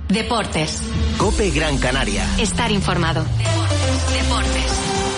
Deportes. COPE Gran Canaria. Estar informado. Deportes.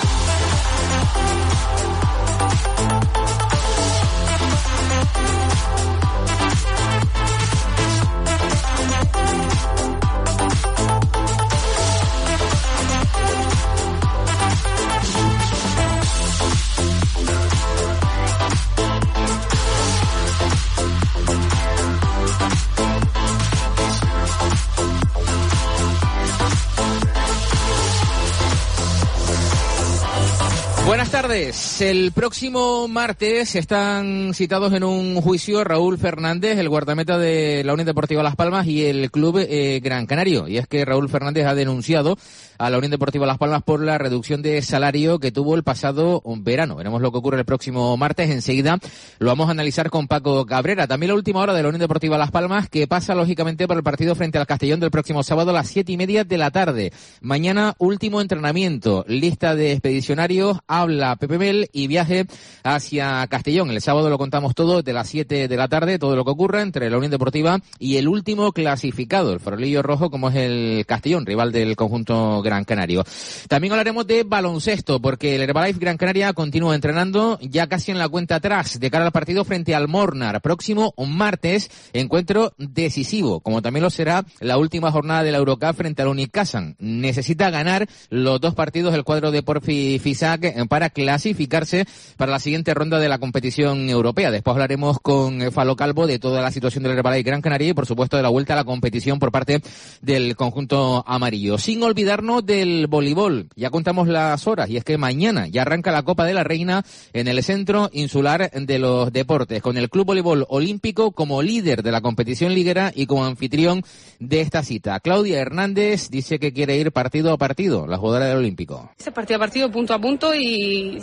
Buenas tardes. El próximo martes están citados en un juicio Raúl Fernández, el guardameta de la Unión Deportiva Las Palmas y el club Gran Canario. Y es que Raúl Fernández ha denunciado a la Unión Deportiva Las Palmas por la reducción de salario que tuvo el pasado verano. Veremos lo que ocurre el próximo martes. Enseguida lo vamos a analizar con Paco Cabrera. También la última hora de la Unión Deportiva Las Palmas, que pasa lógicamente por el partido frente al Castellón del próximo sábado a las 7:30 de la tarde. Mañana último entrenamiento, lista de expedicionarios, habla Pepe Mel y viaje hacia Castellón. El sábado lo contamos todo de las 7 de la tarde, todo lo que ocurra entre la Unión Deportiva y el último clasificado, el Farolillo Rojo, como es el Castellón, rival del conjunto Gran Canario. También hablaremos de baloncesto, porque el Herbalife Gran Canaria continúa entrenando ya casi en la cuenta atrás de cara al partido frente al Mornar. Próximo martes, encuentro decisivo, como también lo será la última jornada de la Eurocup frente al Unicasan. Necesita ganar los dos partidos del cuadro de Porfi Fisac para clasificarse para la siguiente ronda de la competición europea. Después hablaremos con Falo Calvo de toda la situación del Herbalife Gran Canaria y, por supuesto, de la vuelta a la competición por parte del conjunto amarillo. Sin olvidarnos del voleibol. Ya contamos las horas y es que mañana ya arranca la Copa de la Reina en el Centro Insular de los Deportes, con el Club Voleibol Olímpico como líder de la competición liguera y como anfitrión de esta cita. Claudia Hernández dice que quiere ir partido a partido, la jugadora del Olímpico. Partido a partido, punto a punto, y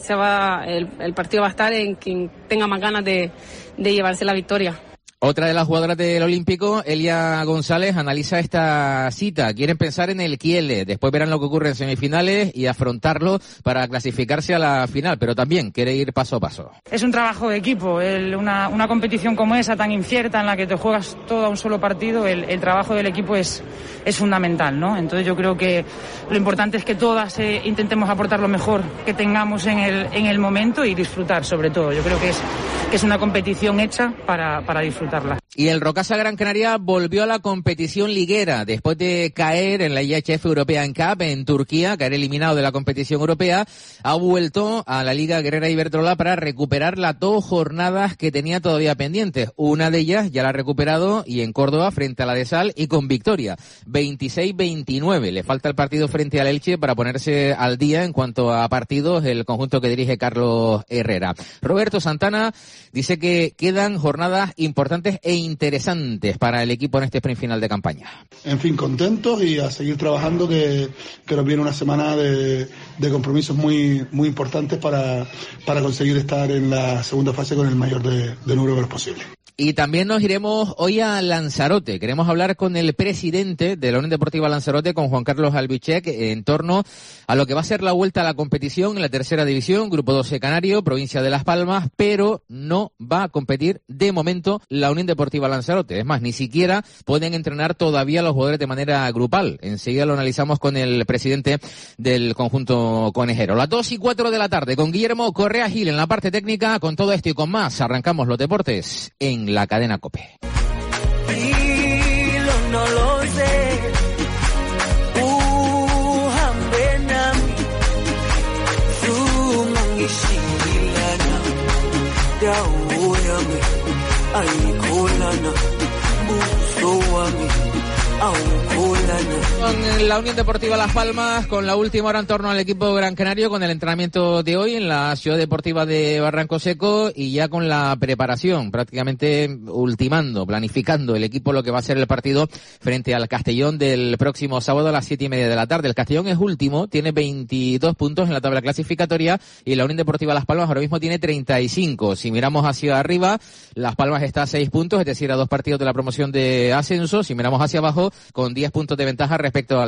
el partido va a estar en quien tenga más ganas de llevarse la victoria. Otra de las jugadoras del Olímpico, Elia González, analiza esta cita. Quieren pensar en el Kiele, después verán lo que ocurre en semifinales y afrontarlo para clasificarse a la final, pero también quiere ir paso a paso. Es un trabajo de equipo, una competición como esa, tan incierta, en la que te juegas todo a un solo partido, el trabajo del equipo es fundamental, ¿no? Entonces yo creo que lo importante es que todas intentemos aportar lo mejor que tengamos en el momento y disfrutar, sobre todo. Yo creo que es una competición hecha para disfrutar. Y el Rocasa Gran Canaria volvió a la competición liguera después de caer en la IHF European Cup en Turquía, caer eliminado de la competición europea. Ha vuelto a la Liga Guerrera Iberdrola para recuperar las 2 jornadas que tenía todavía pendientes. Una de ellas ya la ha recuperado y en Córdoba frente a la de Sal y con victoria 26-29. Le falta el partido frente al Elche para ponerse al día en cuanto a partidos el conjunto que dirige Carlos Herrera. Roberto Santana dice que quedan jornadas importantes e interesantes para el equipo en este sprint final de campaña. En fin, contentos y a seguir trabajando, que nos viene una semana de compromisos muy importantes para conseguir estar en la segunda fase con el mayor de números posible. Y también nos iremos hoy a Lanzarote. Queremos hablar con el presidente de la Unión Deportiva Lanzarote, con Juan Carlos Albichek, en torno a lo que va a ser la vuelta a la competición en la tercera división, Grupo 12 Canario, provincia de Las Palmas, pero no va a competir de momento la Unión Deportiva Lanzarote. Es más, ni siquiera pueden entrenar todavía los jugadores de manera grupal. Enseguida lo analizamos con el presidente del conjunto conejero. Las 2:04 de la tarde, con Guillermo Correa Gil en la parte técnica. Con todo esto y con más, arrancamos los deportes en la cadena COPE. No lo sé. Con la Unión Deportiva Las Palmas, con la última hora en torno al equipo Gran Canario, con el entrenamiento de hoy en la Ciudad Deportiva de Barranco Seco y ya con la preparación, prácticamente ultimando, planificando el equipo lo que va a ser el partido frente al Castellón del próximo sábado a las 7:30 de la tarde. El Castellón es último, tiene 22 puntos en la tabla clasificatoria y la Unión Deportiva Las Palmas ahora mismo tiene 35. Si miramos hacia arriba, Las Palmas está a 6 puntos, es decir, a 2 partidos de la promoción de ascenso. Si miramos hacia abajo, con 10 puntos de ventaja respecto al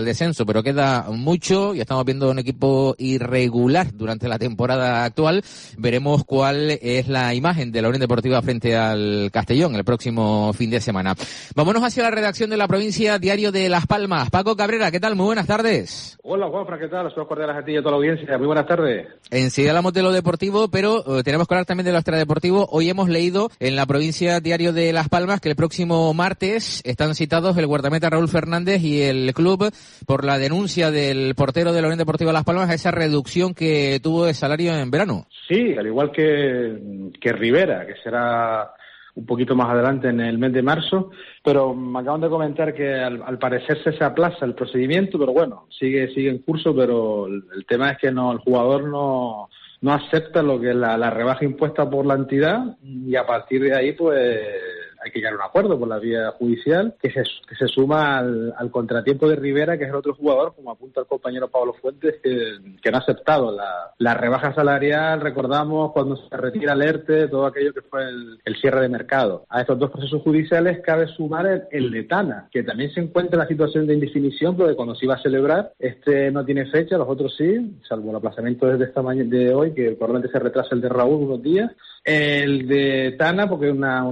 al descenso, pero queda mucho y estamos viendo un equipo irregular durante la temporada actual. Veremos cuál es la imagen de la Unión Deportiva frente al Castellón el próximo fin de semana. Vámonos hacia la redacción de La Provincia, Diario de Las Palmas. Paco Cabrera, ¿qué tal? Muy buenas tardes. Hola, Juanfran, ¿qué tal? Saludos cordiales a ti y a toda la audiencia. Muy buenas tardes. Enseguida hablamos de lo deportivo, pero tenemos que hablar también de lo extradeportivo. Hoy hemos leído en La Provincia, Diario de Las Palmas, que el próximo martes están citados el guardameta Raúl Fernández y el club por la denuncia del portero de la Unión Deportiva Las Palmas a esa reducción que tuvo de salario en verano. Sí, al igual que Rivera, que será un poquito más adelante en el mes de marzo, pero me acaban de comentar que al parecer se aplaza el procedimiento, pero bueno, sigue en curso, pero el tema es que el jugador no acepta lo que es la rebaja impuesta por la entidad, y a partir de ahí pues hay que llegar a un acuerdo por la vía judicial que se suma al contratiempo de Rivera, que es el otro jugador, como apunta el compañero Pablo Fuentes, que no ha aceptado la rebaja salarial. Recordamos cuando se retira el ERTE, todo aquello que fue el cierre de mercado. A estos dos procesos judiciales cabe sumar el de Tana, que también se encuentra en la situación de indefinición, porque cuando se iba a celebrar, no tiene fecha, los otros sí, salvo el aplazamiento desde esta mañana de hoy, que probablemente se retrasa el de Raúl unos días. El de Tana, porque una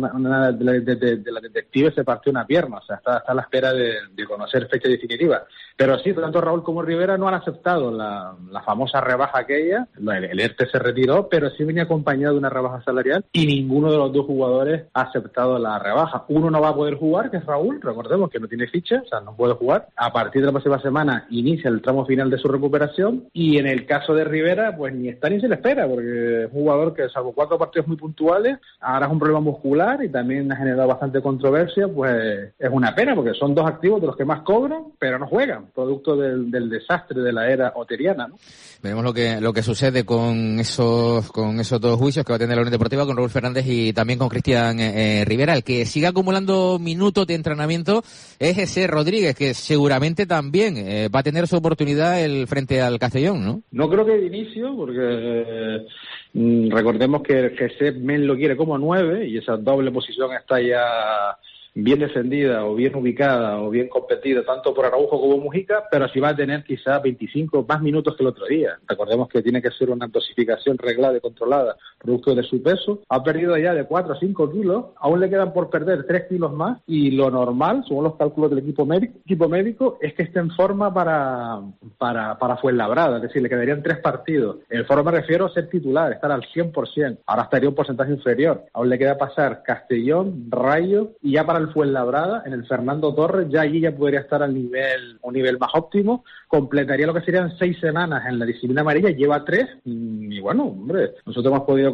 de las detectives se partió una pierna, o sea, está a la espera de conocer fecha definitiva. Pero sí, tanto Raúl como Rivera no han aceptado la famosa rebaja aquella. El ERTE se retiró, pero sí venía acompañado de una rebaja salarial, y ninguno de los dos jugadores ha aceptado la rebaja. Uno no va a poder jugar, que es Raúl, recordemos que no tiene ficha, o sea, no puede jugar. A partir de la próxima semana inicia el tramo final de su recuperación, y en el caso de Rivera, pues ni está ni se le espera, porque es un jugador que, salvo 4 partidos muy puntuales, ahora es un problema muscular y también ha generado bastante controversia. Pues es una pena, porque son dos activos de los que más cobran, pero no juegan, producto del desastre de la era oteriana, ¿no? Veremos lo que sucede con esos dos juicios que va a tener la Unión Deportiva, con Raúl Fernández y también con Cristian Rivera. El que sigue acumulando minutos de entrenamiento es ese Rodríguez, que seguramente también va a tener su oportunidad frente al Castellón, ¿no? No creo que de inicio, porque recordemos que Sepp Men lo quiere como 9, y esa doble posición está ya bien defendida o bien ubicada o bien competida tanto por Araujo como Mujica, pero sí va a tener quizás 25 más minutos que el otro día. Recordemos que tiene que ser una dosificación reglada y controlada producto de su peso. Ha perdido ya de 4 a 5 kilos, aún le quedan por perder 3 kilos más, y lo normal, según los cálculos del equipo médico, es que esté en forma para Fuenlabrada, es decir, le quedarían 3 partidos. En forma me refiero a ser titular, estar al 100%. Ahora estaría un porcentaje inferior. Aún le queda pasar Castellón, Rayo, y ya para el Fuenlabrada, en el Fernando Torres, ya allí ya podría estar un nivel más óptimo, completaría lo que serían 6 semanas en la disciplina amarilla, lleva 3, y bueno, hombre, nosotros hemos podido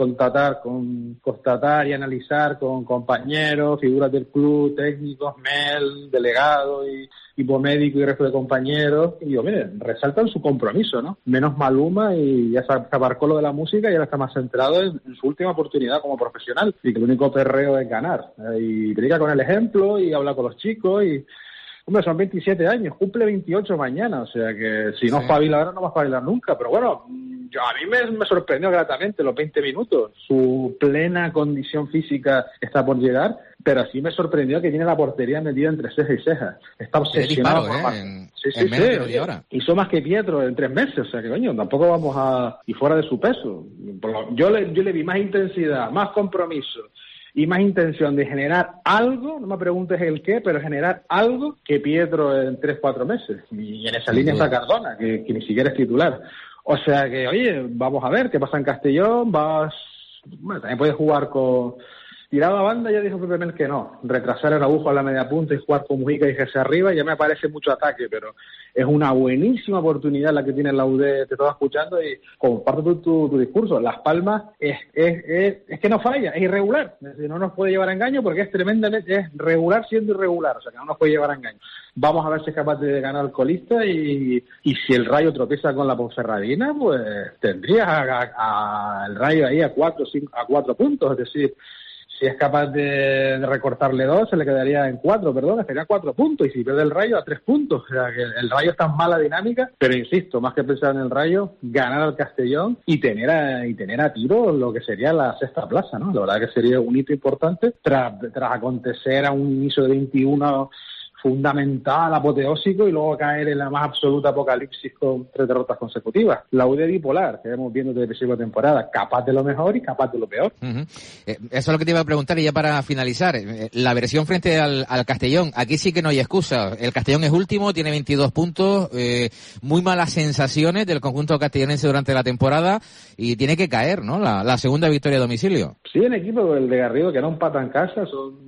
constatar y analizar con compañeros, figuras del club, técnicos, Mel, delegado y médico y resto de compañeros, y digo, mire, resaltan su compromiso, ¿no? Menos Maluma, y ya se aparcó lo de la música y ahora está más centrado en su última oportunidad como profesional, y que el único perreo es ganar, y predica con el ejemplo y habla con los chicos, y hombre, son 27 años, cumple 28 mañana, o sea que si no espabila ahora no va a espabilar nunca, pero bueno, a mí me sorprendió gratamente los 20 minutos, su plena condición física está por llegar, pero sí me sorprendió que tiene la portería metida entre ceja y ceja. Está obsesionado en menos de media hora. Hizo más que Pietro en 3 meses, o sea que coño, tampoco vamos y fuera de su peso. Yo le vi más intensidad, más compromiso y más intención de generar algo, no me preguntes el qué, pero generar algo, que Pietro en 3-4 meses. Y en esa línea está Cardona, que ni siquiera es titular. O sea que, oye, vamos a ver qué pasa en Castellón. También puedes jugar con... Tirado a banda, ya dijo Pepe Mel que no. Retrasar el Araujo a la media punta y jugar con Mujica y Jesse arriba, ya me parece mucho ataque, pero es una buenísima oportunidad la que tiene la UD, te estaba escuchando y comparto tu discurso. Las Palmas es que no falla, es irregular. Es decir, no nos puede llevar a engaño porque es regular siendo irregular, o sea que no nos puede llevar a engaño. Vamos a ver si es capaz de ganar al colista, y si el Rayo tropieza con la Ponferradina, pues tendrías al Rayo ahí a 4 puntos, es decir, si es capaz de recortarle 2, se le quedaría en 4, estaría a 4 puntos, y si pierde el Rayo a 3 puntos, o sea que el Rayo está en mala dinámica, pero insisto, más que pensar en el Rayo, ganar al Castellón y tener a tiro lo que sería la 6ª plaza, ¿no? La verdad que sería un hito importante tras acontecer a un inicio de 21 fundamental, apoteósico, y luego caer en la más absoluta apocalipsis con 3 derrotas consecutivas. La U de bipolar, que hemos viendo desde la principio de temporada, capaz de lo mejor y capaz de lo peor. Eso es lo que te iba a preguntar, y ya para finalizar, la versión frente al Castellón, aquí sí que no hay excusa. El Castellón es último, tiene 22 puntos, muy malas sensaciones del conjunto castellonense durante la temporada, y tiene que caer, ¿no? La segunda victoria a domicilio. Sí, en equipo, el de Garrido, que no empata en casa,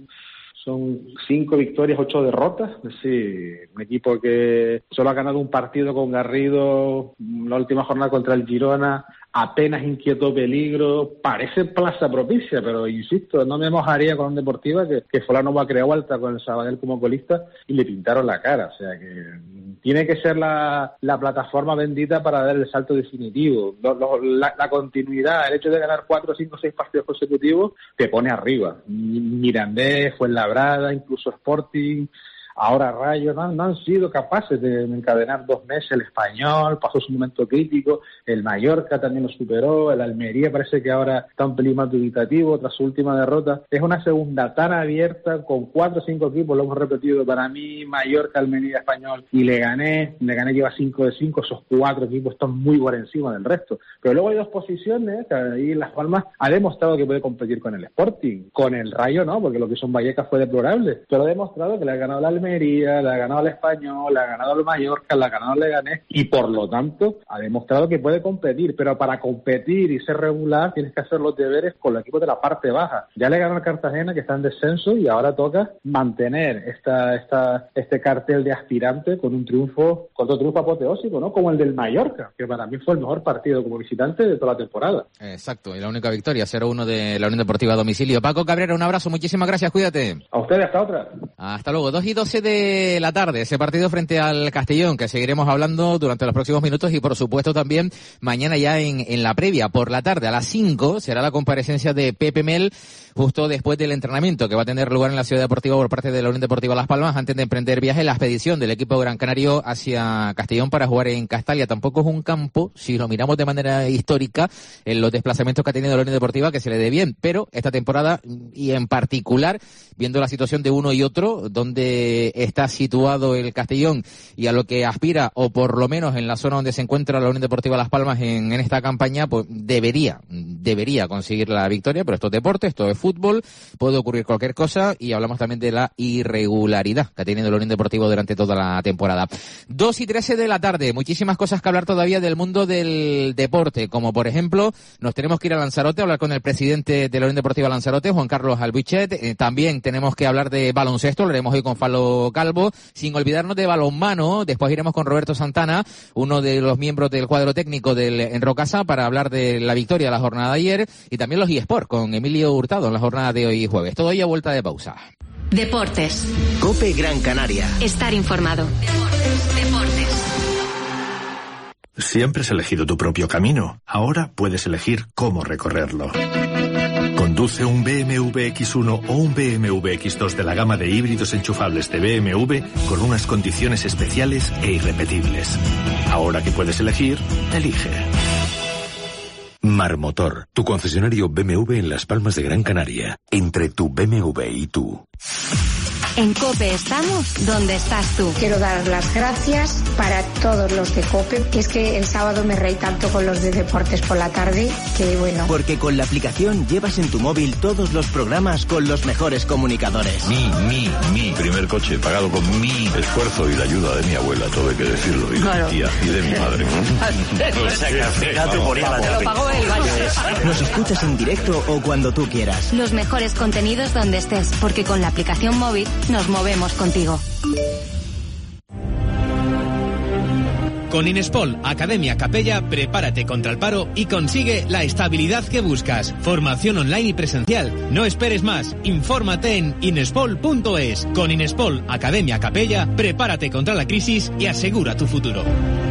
son 5 victorias, 8 derrotas. Sí, un equipo que solo ha ganado un partido con Garrido, la última jornada contra el Girona, apenas inquietó peligro, parece plaza propicia, pero insisto, no me mojaría con un Deportiva que Fulanova creó alta con el Sabadell como colista y le pintaron la cara. O sea que tiene que ser la plataforma bendita para dar el salto definitivo. La continuidad, el hecho de ganar 4, 5, 6 partidos consecutivos te pone arriba. Mirandés, Fuenlabrada, incluso Sporting, ahora Rayo, no han sido capaces de encadenar 2 meses. El Español pasó su momento crítico, el Mallorca también lo superó, el Almería parece que ahora está un pelín más dubitativo tras su última derrota. Es una segunda tan abierta con 4 o 5 equipos, lo hemos repetido para mí, Mallorca, Almería, Español y Leganés lleva 5 de 5, esos 4 equipos están muy por encima del resto. Pero luego hay 2 posiciones, que ahí Las Palmas ha demostrado que puede competir con el Sporting, con el Rayo no, porque lo que hizo en Vallecas fue deplorable, pero ha demostrado que le ha ganado la Almería, le ha ganado al Español, le ha ganado al Mallorca, le ha ganado al Leganés, y por lo tanto ha demostrado que puede competir, pero para competir y ser regular tienes que hacer los deberes con los equipos de la parte baja. Ya le ganó al Cartagena, que está en descenso, y ahora toca mantener este cartel de aspirante con otro triunfo apoteósico, ¿no? Como el del Mallorca, que para mí fue el mejor partido como visitante de toda la temporada. Exacto, y la única victoria, 0-1 de la Unión Deportiva a domicilio. Paco Cabrera, un abrazo, muchísimas gracias, cuídate. A ustedes, hasta otra. Hasta luego. 2:12 de la tarde, ese partido frente al Castellón, que seguiremos hablando durante los próximos minutos, y por supuesto también mañana ya en la previa, por la tarde, a las 5, será la comparecencia de Pepe Mel, justo después del entrenamiento que va a tener lugar en la Ciudad Deportiva por parte de la Unión Deportiva Las Palmas, antes de emprender viaje en la expedición del equipo Gran Canario hacia Castellón para jugar en Castalia. Tampoco es un campo, si lo miramos de manera histórica, en los desplazamientos que ha tenido la Unión Deportiva, que se le dé bien, pero esta temporada, y en particular, viendo la situación de uno y otro, donde está situado el Castellón y a lo que aspira, o por lo menos en la zona donde se encuentra la Unión Deportiva Las Palmas en esta campaña, pues debería conseguir la victoria, pero esto es deporte, esto es fútbol, puede ocurrir cualquier cosa, y hablamos también de la irregularidad que ha tenido la Unión Deportiva durante toda la temporada. 2:13 de la tarde, muchísimas cosas que hablar todavía del mundo del deporte, como por ejemplo, nos tenemos que ir a Lanzarote a hablar con el presidente de la Unión Deportiva Lanzarote, Juan Carlos Albuichet. También tenemos que hablar de baloncesto, lo haremos hoy con Falo Calvo, sin olvidarnos de balonmano. Después iremos con Roberto Santana, uno de los miembros del cuadro técnico del Enrocasa, para hablar de la victoria de la jornada de ayer, y también los eSports con Emilio Hurtado en la jornada de hoy jueves. Todo ello a vuelta de pausa. Deportes. COPE Gran Canaria. Estar informado. Deportes. Siempre has elegido tu propio camino. Ahora puedes elegir cómo recorrerlo. Conduce un BMW X1 o un BMW X2 de la gama de híbridos enchufables de BMW con unas condiciones especiales e irrepetibles. Ahora que puedes elegir, elige. Marmotor, tu concesionario BMW en Las Palmas de Gran Canaria. Entre tu BMW y tú. En COPE estamos donde estás tú. Quiero dar las gracias para todos los de COPE, que es que el sábado me reí tanto con los de deportes por la tarde, que bueno. Porque con la aplicación llevas en tu móvil todos los programas con los mejores comunicadores. Mi primer coche pagado con mi esfuerzo y la ayuda de mi abuela, todo hay que decirlo, y claro, de mi tía y de mi madre. O sea que al final te ponía la Te lo pagó el baño. Nos escuchas en directo o cuando tú quieras. Los mejores contenidos donde estés, porque con la aplicación móvil nos movemos contigo. Con Inespol Academia Capella, prepárate contra el paro y consigue la estabilidad que buscas. Formación online y presencial. No esperes más. Infórmate en inespol.es. Con Inespol Academia Capella, prepárate contra la crisis y asegura tu futuro.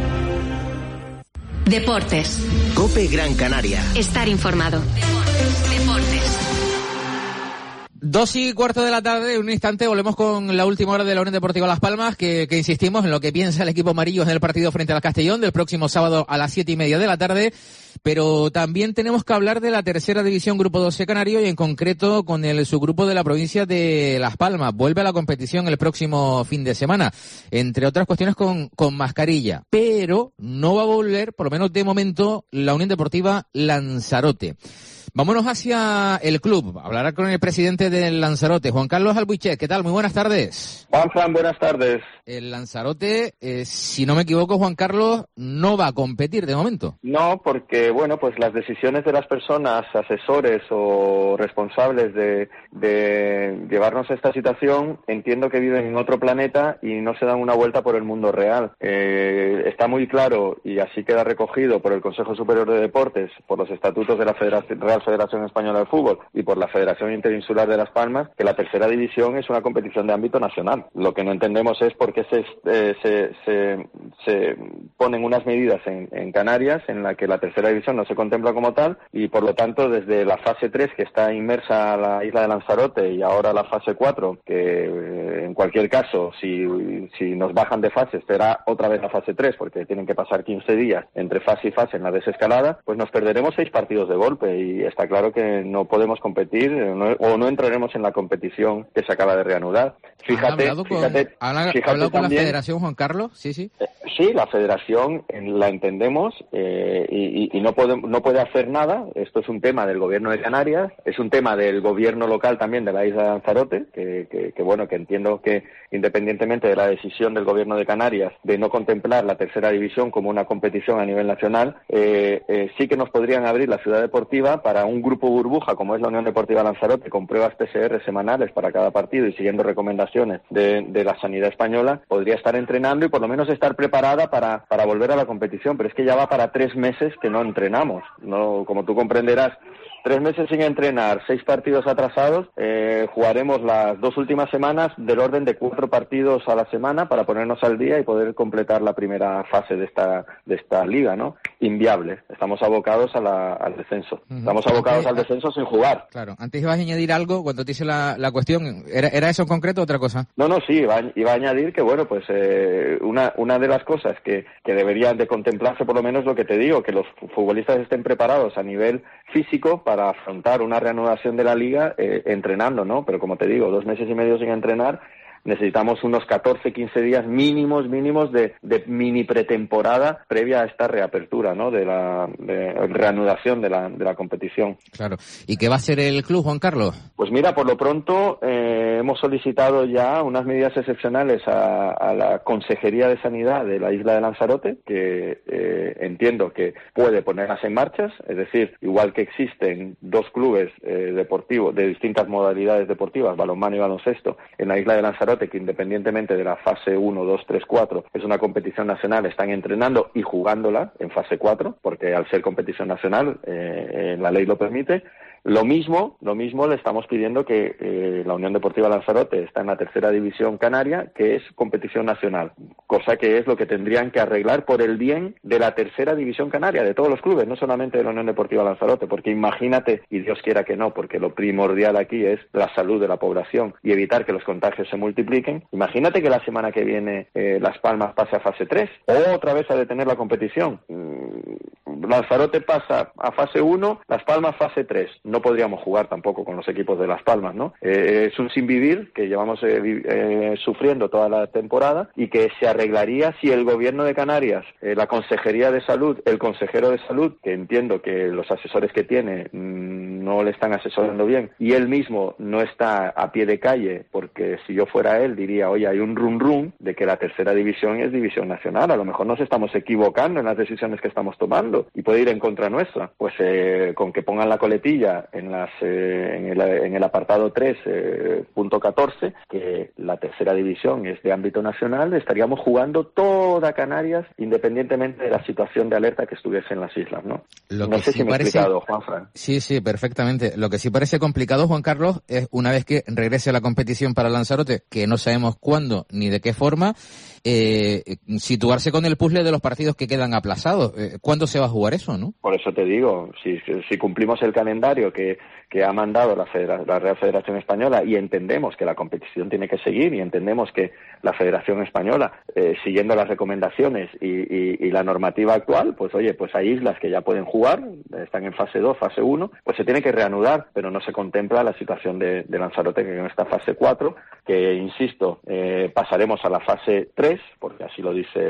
Deportes. COPE Gran Canaria. Estar informado. Deportes. 2:15 de la tarde, en un instante volvemos con la última hora de la Unión Deportiva Las Palmas, que insistimos en lo que piensa el equipo amarillo en el partido frente al Castellón del próximo sábado a las 7:30 de la tarde, pero también tenemos que hablar de la tercera división Grupo 12 Canario y en concreto con el subgrupo de la provincia de Las Palmas. Vuelve a la competición el próximo fin de semana, entre otras cuestiones con mascarilla, pero no va a volver, por lo menos de momento, la Unión Deportiva Lanzarote. Vámonos hacia el club. Hablará con el presidente del Lanzarote, Juan Carlos Albuichet. ¿Qué tal? Muy buenas tardes. Juan, buenas tardes. El Lanzarote, si no me equivoco, Juan Carlos, no va a competir de momento. No, porque, bueno, pues las decisiones de las personas, asesores o responsables de llevarnos a esta situación, entiendo que viven en otro planeta y no se dan una vuelta por el mundo real. Está muy claro, y así queda recogido por el Consejo Superior de Deportes, por los estatutos de la Real Federación Española de Fútbol y por la Federación Interinsular de Las Palmas, que la tercera división es una competición de ámbito nacional. Lo que no entendemos es por qué se ponen unas medidas en Canarias en la que la tercera división no se contempla como tal y, por lo tanto, desde la fase 3, que está inmersa a la isla de Lanzarote, y ahora la fase 4, que en cualquier caso, si nos bajan de fase, será otra vez la fase 3, porque tienen que pasar 15 días entre fase y fase en la desescalada, pues nos perderemos 6 partidos de golpe y está claro que no podemos competir o no entraremos en la competición que se acaba de reanudar. Fíjate, ¿Han hablado con la Federación, Juan Carlos? Sí. Sí, la Federación la entendemos y no puede hacer nada. Esto es un tema del Gobierno de Canarias, es un tema del Gobierno local también de la isla de Lanzarote, que entiendo que independientemente de la decisión del Gobierno de Canarias de no contemplar la tercera división como una competición a nivel nacional, sí que nos podrían abrir la ciudad deportiva para un grupo burbuja como es la Unión Deportiva Lanzarote, con pruebas PCR semanales para cada partido y siguiendo recomendaciones de la sanidad española, podría estar entrenando y por lo menos estar preparada para volver a la competición, pero es que ya va para 3 meses que no entrenamos. No, como tú comprenderás, 3 meses sin entrenar, 6 partidos atrasados, jugaremos las 2 últimas semanas del orden de 4 partidos a la semana para ponernos al día y poder completar la primera fase de esta liga, ¿no? Inviable. Estamos abocados al descenso. Estamos abocados al descenso sin jugar. Claro. Antes ibas a añadir algo cuando te hice la cuestión. ¿Era eso en concreto o otra cosa? No, sí, iba a añadir que, bueno, pues una de las cosas que deberían de contemplarse, por lo menos lo que te digo, que los futbolistas estén preparados a nivel físico para afrontar una reanudación de la liga entrenando, ¿no? Pero como te digo, 2 meses y medio sin entrenar, necesitamos unos 14-15 días mínimos de mini pretemporada previa a esta reapertura, ¿no? De reanudación de la competición. Claro. ¿Y qué va a hacer el club, Juan Carlos? Pues mira, por lo pronto hemos solicitado ya unas medidas excepcionales a la Consejería de Sanidad de la isla de Lanzarote, que entiendo que puede ponerlas en marcha, es decir, igual que existen 2 clubes deportivos de distintas modalidades deportivas, balonmano y baloncesto, en la isla de Lanzarote, que independientemente de la fase 1, 2, 3, 4, es una competición nacional, están entrenando y jugándola en fase 4, porque al ser competición nacional la ley lo permite. Lo mismo le estamos pidiendo que la Unión Deportiva Lanzarote está en la tercera división canaria, que es competición nacional, cosa que es lo que tendrían que arreglar por el bien de la tercera división canaria, de todos los clubes, no solamente de la Unión Deportiva Lanzarote, porque imagínate, y Dios quiera que no, porque lo primordial aquí es la salud de la población y evitar que los contagios se multipliquen. Imagínate que la semana que viene Las Palmas pase a fase 3, o otra vez a detener la competición. Lanzarote pasa a fase 1, Las Palmas fase 3. No podríamos jugar tampoco con los equipos de Las Palmas, ¿no? Es un sinvivir que llevamos sufriendo toda la temporada y que se arreglaría si el Gobierno de Canarias, la Consejería de Salud, el consejero de Salud, que entiendo que los asesores que tiene no le están asesorando bien, y él mismo no está a pie de calle, porque si yo fuera él diría, oye, hay un rum de que la tercera división es división nacional, a lo mejor nos estamos equivocando en las decisiones que estamos tomando y puede ir en contra nuestra. Pues con que pongan la coletilla en el apartado 3.14, que la tercera división es de ámbito nacional, estaríamos jugando toda Canarias independientemente de la situación de alerta que estuviese en las islas, ¿no? No sé si me he explicado, Juanfran. Sí, perfecto. perfectamente. Lo que sí parece complicado, Juan Carlos, es una vez que regrese a la competición para Lanzarote, que no sabemos cuándo ni de qué forma, situarse con el puzzle de los partidos que quedan aplazados. ¿Cuándo se va a jugar eso, no? Por eso te digo, si cumplimos el calendario que ha mandado la Real Federación Española y entendemos que la competición tiene que seguir y entendemos que la Federación Española, siguiendo las recomendaciones y la normativa actual, pues oye, pues hay islas que ya pueden jugar, están en fase 2, fase 1, pues se tiene que reanudar, pero no se contempla la situación de Lanzarote, que en esta fase 4, que insisto, pasaremos a la fase 3, porque así lo dice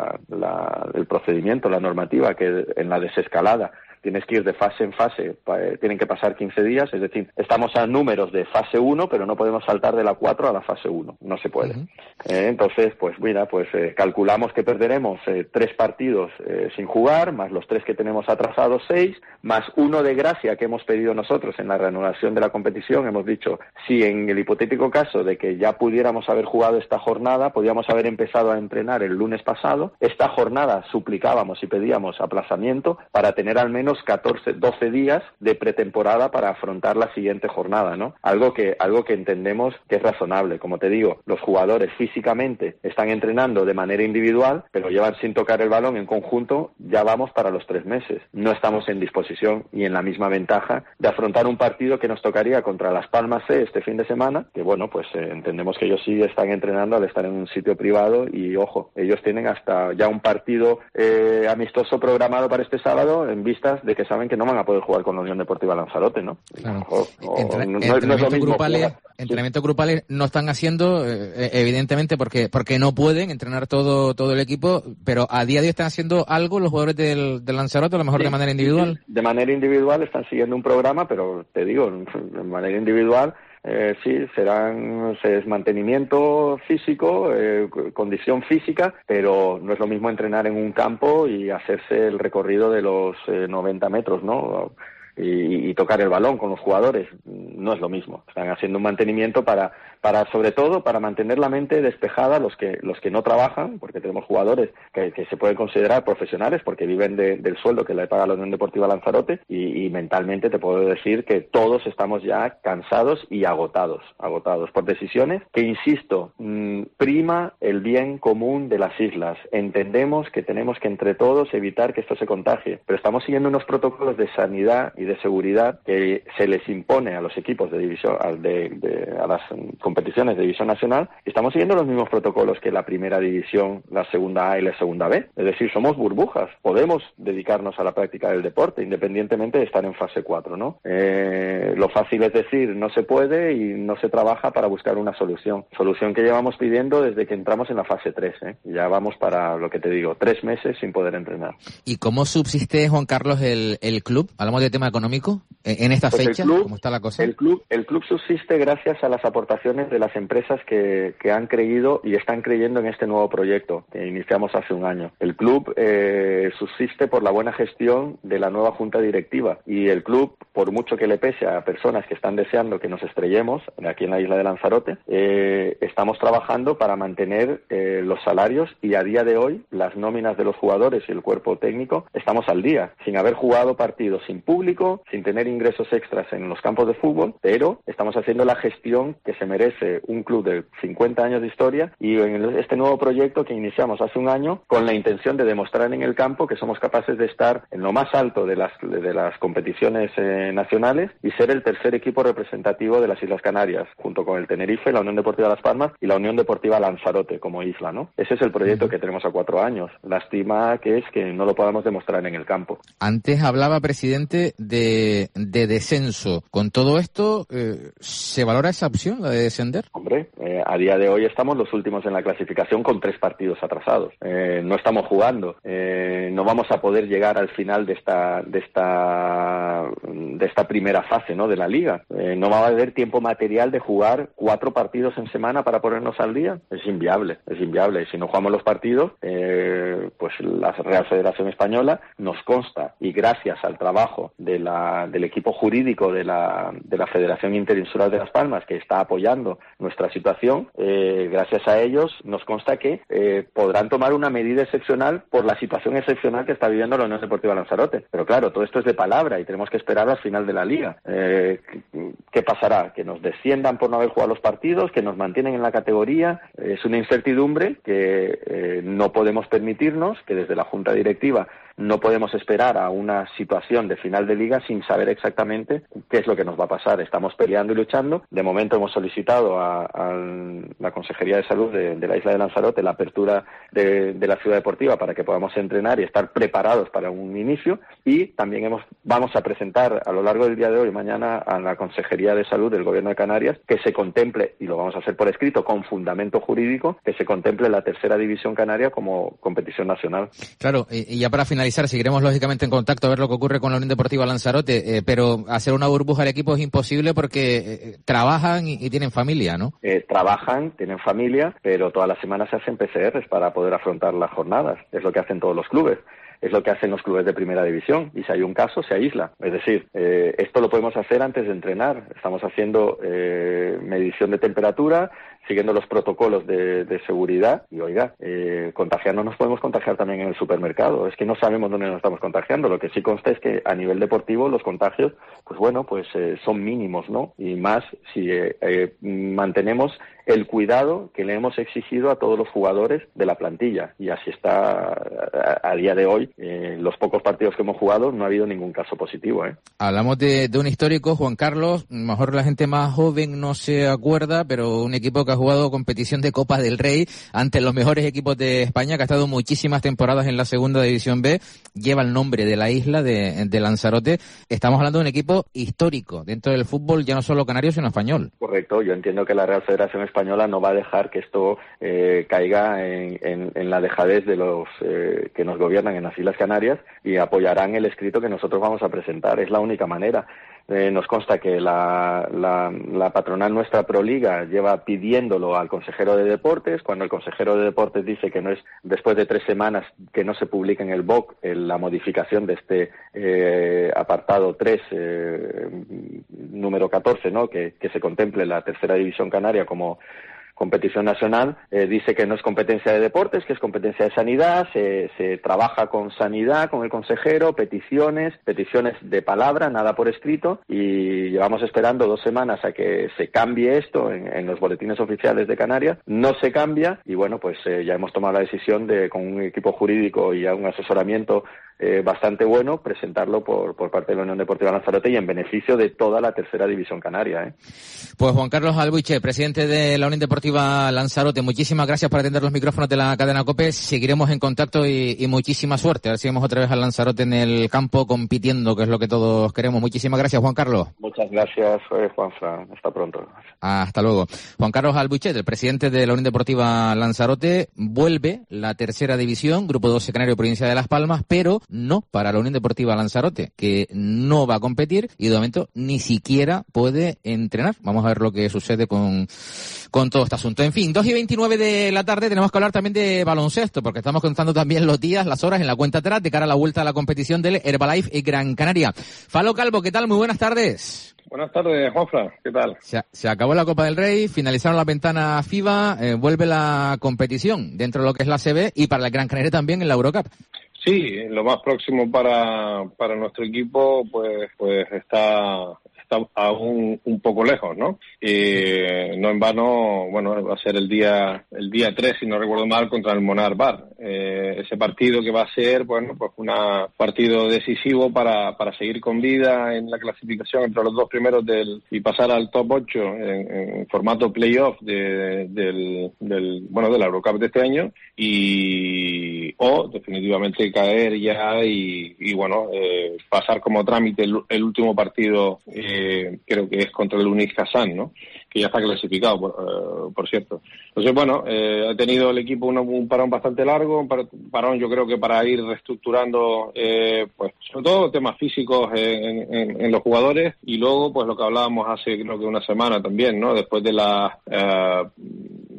el procedimiento, la normativa, que en la desescalada tienes que ir de fase en fase, tienen que pasar 15 días, es decir, estamos a números de fase 1, pero no podemos saltar de la 4 a la fase 1, no se puede. Uh-huh. Entonces, pues mira, calculamos que perderemos 3 partidos sin jugar, más los 3 que tenemos atrasados, 6, más 1 de gracia que hemos pedido nosotros en la reanudación de la competición. Hemos dicho, si en el hipotético caso de que ya pudiéramos haber jugado esta jornada, podíamos haber empezado a entrenar el lunes pasado, esta jornada suplicábamos y pedíamos aplazamiento para tener al menos 12 días de pretemporada para afrontar la siguiente jornada, ¿no? Algo que entendemos que es razonable. Como te digo, los jugadores físicamente están entrenando de manera individual, pero llevan sin tocar el balón en conjunto, ya vamos para los 3 meses. No estamos en disposición y en la misma ventaja de afrontar un partido que nos tocaría contra Las Palmas C este fin de semana, que bueno, pues entendemos que ellos sí están entrenando al estar en un sitio privado y, ojo, ellos tienen hasta ya un partido amistoso programado para este sábado en vistas de que saben que no van a poder jugar con la Unión Deportiva Lanzarote, ¿no? Claro. Entrenamientos grupales no están haciendo, evidentemente, porque no pueden entrenar todo el equipo, pero a día de hoy están haciendo algo los jugadores del Lanzarote, a lo mejor de manera individual. Sí, de manera individual están siguiendo un programa, pero te digo, de manera individual sí, es mantenimiento físico, condición física, pero no es lo mismo entrenar en un campo y hacerse el recorrido de los 90 metros, ¿no? Y tocar el balón con los jugadores, no es lo mismo. Están haciendo un mantenimiento para sobre todo para mantener la mente despejada los que no trabajan, porque tenemos jugadores que se pueden considerar profesionales porque viven del sueldo que le paga la Unión Deportiva Lanzarote y mentalmente te puedo decir que todos estamos ya cansados y agotados por decisiones que, insisto, prima el bien común de las islas. Entendemos que tenemos que entre todos evitar que esto se contagie, pero estamos siguiendo unos protocolos de sanidad y de seguridad que se les impone a los equipos de división, a las competiciones de división nacional. Estamos siguiendo los mismos protocolos que la primera división, la segunda A y la segunda B. Es decir, somos burbujas. Podemos dedicarnos a la práctica del deporte independientemente de estar en fase 4, ¿no? Lo fácil es decir, no se puede y no se trabaja para buscar una solución. Solución que llevamos pidiendo desde que entramos en la fase 3, Ya vamos para, lo que te digo, 3 meses sin poder entrenar. ¿Y cómo subsiste, Juan Carlos, el club? Hablamos de tema económico en esta fecha. ¿Cómo está la cosa? El club subsiste gracias a las aportaciones de las empresas que han creído y están creyendo en este nuevo proyecto que iniciamos hace un año. El club subsiste por la buena gestión de la nueva junta directiva y el club, por mucho que le pese a personas que están deseando que nos estrellemos aquí en la isla de Lanzarote, estamos trabajando para mantener los salarios y a día de hoy las nóminas de los jugadores y el cuerpo técnico estamos al día, sin haber jugado partidos sin público, sin tener ingresos extras en los campos de fútbol, pero estamos haciendo la gestión que se merece un club de 50 años de historia y en este nuevo proyecto que iniciamos hace un año con la intención de demostrar en el campo que somos capaces de estar en lo más alto de las competiciones nacionales y ser el tercer equipo representativo de las Islas Canarias, junto con el Tenerife, la Unión Deportiva Las Palmas y la Unión Deportiva Lanzarote como isla, ¿no? Ese es el proyecto que tenemos a 4 años. Lástima que es que no lo podamos demostrar en el campo. Antes hablaba, presidente, de descenso. Con todo esto, ¿se valora esa opción, la de descender? Hombre, a día de hoy estamos los últimos en la clasificación con 3 partidos atrasados. No estamos jugando. No vamos a poder llegar al final de esta primera fase, ¿no, de la liga. No va a haber tiempo material de jugar 4 partidos en semana para ponernos al día. Es inviable. Y si no jugamos los partidos, pues la Real Federación Española nos consta, y gracias al trabajo del equipo jurídico de la Federación Interinsular de Las Palmas, que está apoyando analizando nuestra situación, gracias a ellos nos consta que podrán tomar una medida excepcional por la situación excepcional que está viviendo la Unión Deportiva Lanzarote. Pero claro, todo esto es de palabra y tenemos que esperar al final de la liga. ¿Qué pasará? ¿Que nos desciendan por no haber jugado los partidos? ¿Que nos mantienen en la categoría? Es una incertidumbre que no podemos permitirnos, que desde la Junta Directiva no podemos esperar a una situación de final de liga sin saber exactamente qué es lo que nos va a pasar. Estamos peleando y luchando. De momento hemos solicitado a la Consejería de Salud de la isla de Lanzarote la apertura de la ciudad deportiva para que podamos entrenar y estar preparados para un inicio, y también vamos a presentar a lo largo del día de hoy, mañana, a la Consejería de Salud del Gobierno de Canarias que se contemple, y lo vamos a hacer por escrito con fundamento jurídico, que se contemple la tercera división canaria como competición nacional. Claro, y ya para finalizar, seguiremos lógicamente en contacto a ver lo que ocurre con la Unión Deportiva Lanzarote, pero hacer una burbuja al equipo es imposible porque trabajan y tienen familia, ¿no? Trabajan, tienen familia, pero todas las semanas se hacen PCRs para poder afrontar las jornadas. Es lo que hacen todos los clubes. Es lo que hacen los clubes de primera división, y si hay un caso se aísla. Es decir, esto lo podemos hacer antes de entrenar. Estamos haciendo medición de temperatura, siguiendo los protocolos de seguridad, y oiga, contagiarnos nos podemos contagiar también en el supermercado. Es que no sabemos dónde nos estamos contagiando. Lo que sí consta es que a nivel deportivo los contagios, son mínimos, ¿no? Y más si mantenemos el cuidado que le hemos exigido a todos los jugadores de la plantilla, y así está a día de hoy. Los pocos partidos que hemos jugado no ha habido ningún caso positivo. Hablamos de un histórico, Juan Carlos, mejor la gente más joven no se acuerda, pero un equipo que ha jugado competición de Copa del Rey ante los mejores equipos de España, que ha estado muchísimas temporadas en la segunda división B, lleva el nombre de la isla de Lanzarote. Estamos hablando de un equipo histórico dentro del fútbol, ya no solo canario sino español. Correcto, yo entiendo que la Real Federación Española no va a dejar que esto caiga en la dejadez de los que nos gobiernan en las Islas Canarias, y apoyarán el escrito que nosotros vamos a presentar. Es la única manera. Nos consta que la patronal nuestra Proliga lleva pidiéndolo al consejero de Deportes. Cuando el consejero de Deportes dice que no es después de 3 semanas que no se publica en el BOC la modificación de este apartado 3, número 14, ¿no? Que se contemple la tercera división canaria como competición nacional, dice que no es competencia de deportes, que es competencia de sanidad. Se trabaja con sanidad, con el consejero, peticiones de palabra, nada por escrito, y llevamos esperando 2 semanas a que se cambie esto en los boletines oficiales de Canarias. No se cambia, y bueno, pues ya hemos tomado la decisión de, con un equipo jurídico y un asesoramiento bastante bueno, presentarlo por parte de la Unión Deportiva Lanzarote y en beneficio de toda la tercera división canaria. Pues Juan Carlos Albuiche, presidente de la Unión Deportiva Lanzarote, muchísimas gracias por atender los micrófonos de la cadena COPE. Seguiremos en contacto y muchísima suerte. A ver si vemos otra vez al Lanzarote en el campo compitiendo, que es lo que todos queremos. Muchísimas gracias, Juan Carlos. Muchas gracias, Juanfran. Hasta pronto. Hasta luego. Juan Carlos Albuiche, el presidente de la Unión Deportiva Lanzarote. Vuelve la tercera división, Grupo 12 Canario, provincia de Las Palmas, pero no para la Unión Deportiva Lanzarote, que no va a competir y de momento ni siquiera puede entrenar. Vamos a ver lo que sucede con todo este asunto. En fin, 2:29 de la tarde, tenemos que hablar también de baloncesto, porque estamos contando también los días, las horas en la cuenta atrás de cara a la vuelta a la competición del Herbalife y Gran Canaria. Falo Calvo, ¿qué tal? Muy buenas tardes. Buenas tardes, Juanfran. ¿Qué tal? Se acabó la Copa del Rey, finalizaron la ventana FIBA, vuelve la competición dentro de lo que es la CB y para la Gran Canaria también en la Eurocup. Sí, lo más próximo para nuestro equipo pues está aún un poco lejos, ¿no? No en vano, bueno, va a ser el día 3, si no recuerdo mal, contra el Monar Bar. Ese partido que va a ser, bueno, pues un partido decisivo para seguir con vida en la clasificación entre los 2 primeros y pasar al top 8 en formato playoff de la Eurocup de este año, o definitivamente caer ya y bueno, pasar como trámite el último partido, creo que es contra el Unis Kazán, ¿no? Que ya está clasificado, por cierto. Entonces, bueno, ha tenido el equipo un parón bastante largo, un parón yo creo que para ir reestructurando, pues sobre todo temas físicos en los jugadores, y luego pues lo que hablábamos hace creo que una semana también, ¿no? Después de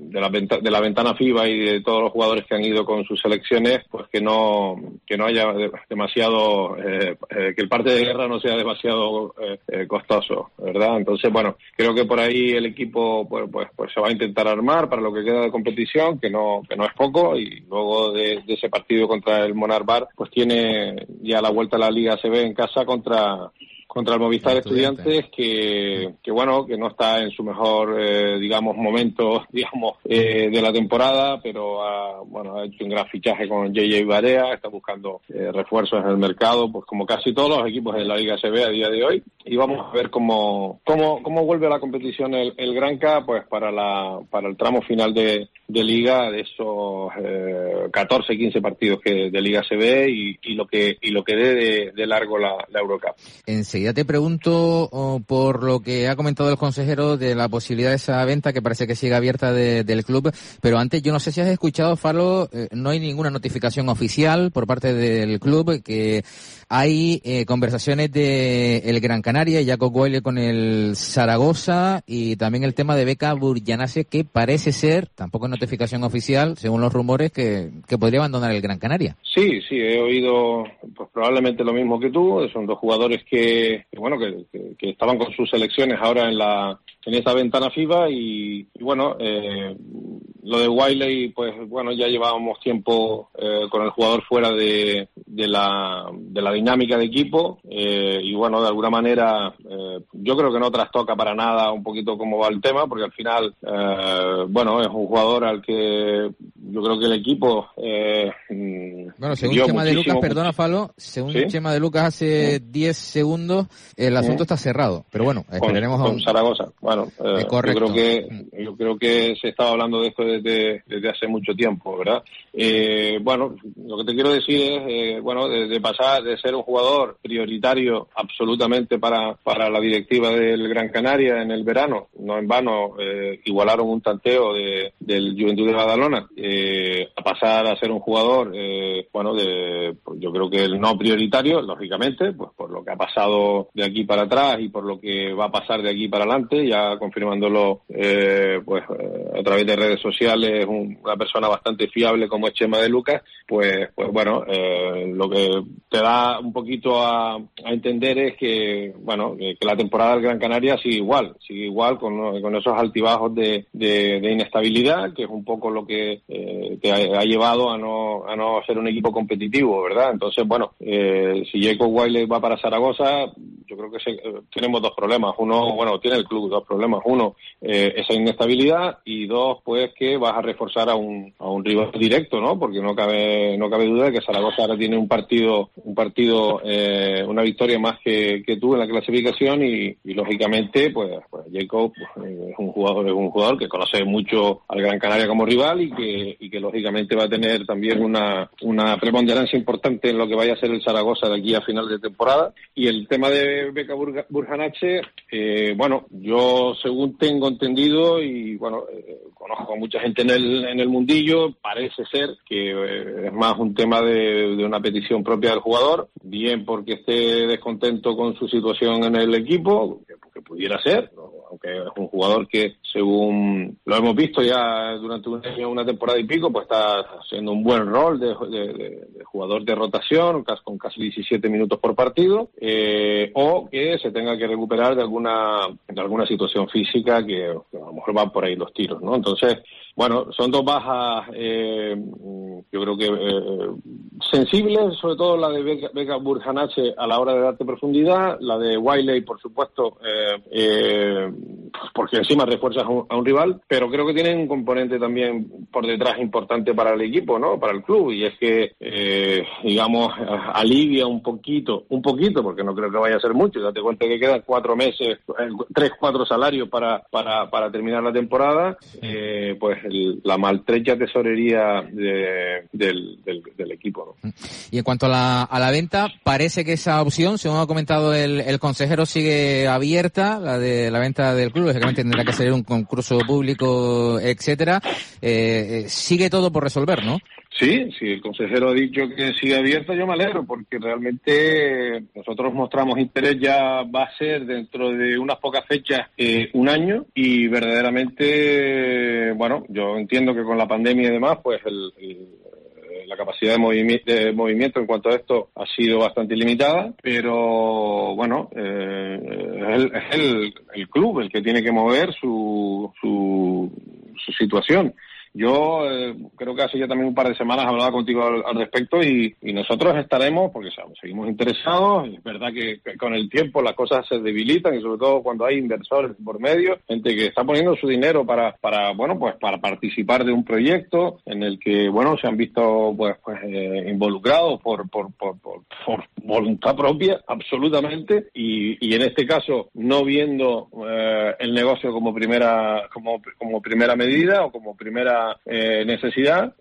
de la ventana FIBA y de todos los jugadores que han ido con sus selecciones, pues que no haya demasiado, que el parte de guerra no sea demasiado costoso, ¿verdad? Entonces, bueno, creo que por ahí el equipo pues se va a intentar armar para lo que queda de competición, que no es poco, y luego de ese partido contra el Monarch Bar, pues tiene ya la vuelta a la Liga ACB en casa contra el Movistar Estudiantes, que bueno, que no está en su mejor, digamos, momento, digamos, de la temporada, pero ha hecho un gran fichaje con JJ Barea, está buscando refuerzos en el mercado, pues como casi todos los equipos de la Liga ACB a día de hoy, y vamos a ver cómo vuelve a la competición el Granca, pues para el tramo final de Liga, de esos 14-15 partidos de Liga ACB y lo que dé de largo la Eurocup. Enseguida te pregunto por lo que ha comentado el consejero de la posibilidad de esa venta que parece que sigue abierta del club, pero antes yo no sé si has escuchado, Falo, no hay ninguna notificación oficial por parte del club, que hay conversaciones de el Gran Canaria, Jacob Wiley con el Zaragoza, y también el tema de Beka Burjanache, que parece ser, tampoco es notificación oficial, según los rumores, que podría abandonar el Gran Canaria. Sí, he oído pues probablemente lo mismo que tú. Son dos jugadores que estaban con sus selecciones ahora en esta ventana FIBA y bueno, lo de Wiley, pues bueno, ya llevábamos tiempo con el jugador fuera de la dinámica de equipo, y bueno, de alguna manera yo creo que no trastoca para nada un poquito cómo va el tema, porque al final bueno, es un jugador al que yo creo que el equipo bueno, según Chema de Lucas, perdona Falo, según ¿sí? Chema de Lucas hace 10 segundos el asunto está cerrado, pero bueno, esperaremos con Zaragoza. Bueno, yo creo que se estaba hablando de esto desde hace mucho tiempo, ¿verdad? Bueno, lo que te quiero decir es, bueno, de pasar de ser un jugador prioritario absolutamente para la directiva del Gran Canaria en el verano, no en vano igualaron un tanteo del Juventud de Badalona, a pasar a ser un jugador, bueno, pues yo creo que el no prioritario, lógicamente, pues por lo que ha pasado de aquí para atrás y por lo que va a pasar de aquí para adelante, ya confirmándolo pues a través de redes sociales, una persona bastante fiable como es Chema de Lucas, pues bueno, lo que te da un poquito a entender es que, bueno, que la temporada del Gran Canaria sigue igual con esos altibajos de inestabilidad, que es un poco lo que te ha llevado a no ser un equipo competitivo, ¿verdad? Entonces, bueno, si Jacob Wiley va para Zaragoza, yo creo que tenemos dos problemas. Uno, bueno, tiene el club dos problemas. Uno, esa inestabilidad, y dos, pues que vas a reforzar a un rival directo, ¿no? Porque no cabe duda de que Zaragoza ahora tiene una victoria más que tú en la clasificación y lógicamente, pues Jacob es un jugador que conoce mucho al Gran Canaria como rival y que lógicamente va a tener también una preponderancia importante en lo que vaya a ser el Zaragoza de aquí a final de temporada. Y el tema de Beka Burjanache, bueno, yo según tengo entendido y bueno, conozco a mucha gente en el mundillo, parece ser que es más un tema de una petición propia del jugador, bien porque esté descontento con su situación en el equipo, que pudiera ser, ¿no? Aunque es un jugador que, según lo hemos visto ya durante un año, una temporada y pico, pues está haciendo un buen rol de jugador de rotación, con casi 17 minutos por partido, o que se tenga que recuperar de alguna situación física que a lo mejor van por ahí los tiros, ¿no? Entonces, bueno, son dos bajas, yo creo que sensibles, sobre todo la de Beka Burjanache a la hora de darte profundidad, la de Wiley, por supuesto, porque encima refuerzas a un rival, pero creo que tienen un componente también por detrás importante para el equipo, ¿no? Para el club, y es que, digamos, alivia un poquito, porque no creo que vaya a ser mucho, date cuenta que quedan 4 meses, 3-4 salarios para terminar la temporada, pues la maltrecha tesorería del equipo, ¿no? Y en cuanto a la venta, parece que esa opción, según ha comentado el consejero, sigue abierta, la de la venta del club, lógicamente tendrá que ser un concurso público, etcétera. Sigue todo por resolver, ¿no? Sí, el consejero ha dicho que sigue abierto, yo me alegro, porque realmente nosotros mostramos interés, ya va a ser dentro de unas pocas fechas, un año, y verdaderamente, bueno, yo entiendo que con la pandemia y demás, pues la capacidad de movimiento en cuanto a esto ha sido bastante limitada, pero bueno, es el club el que tiene que mover su situación. Yo creo que hace ya también un par de semanas hablaba contigo al respecto y nosotros estaremos, porque seguimos interesados. Es verdad que con el tiempo las cosas se debilitan, y sobre todo cuando hay inversores por medio, gente que está poniendo su dinero para participar de un proyecto en el que, bueno, se han visto pues involucrados por voluntad propia, absolutamente, y en este caso no viendo el negocio como primera medida o como primera necesidad,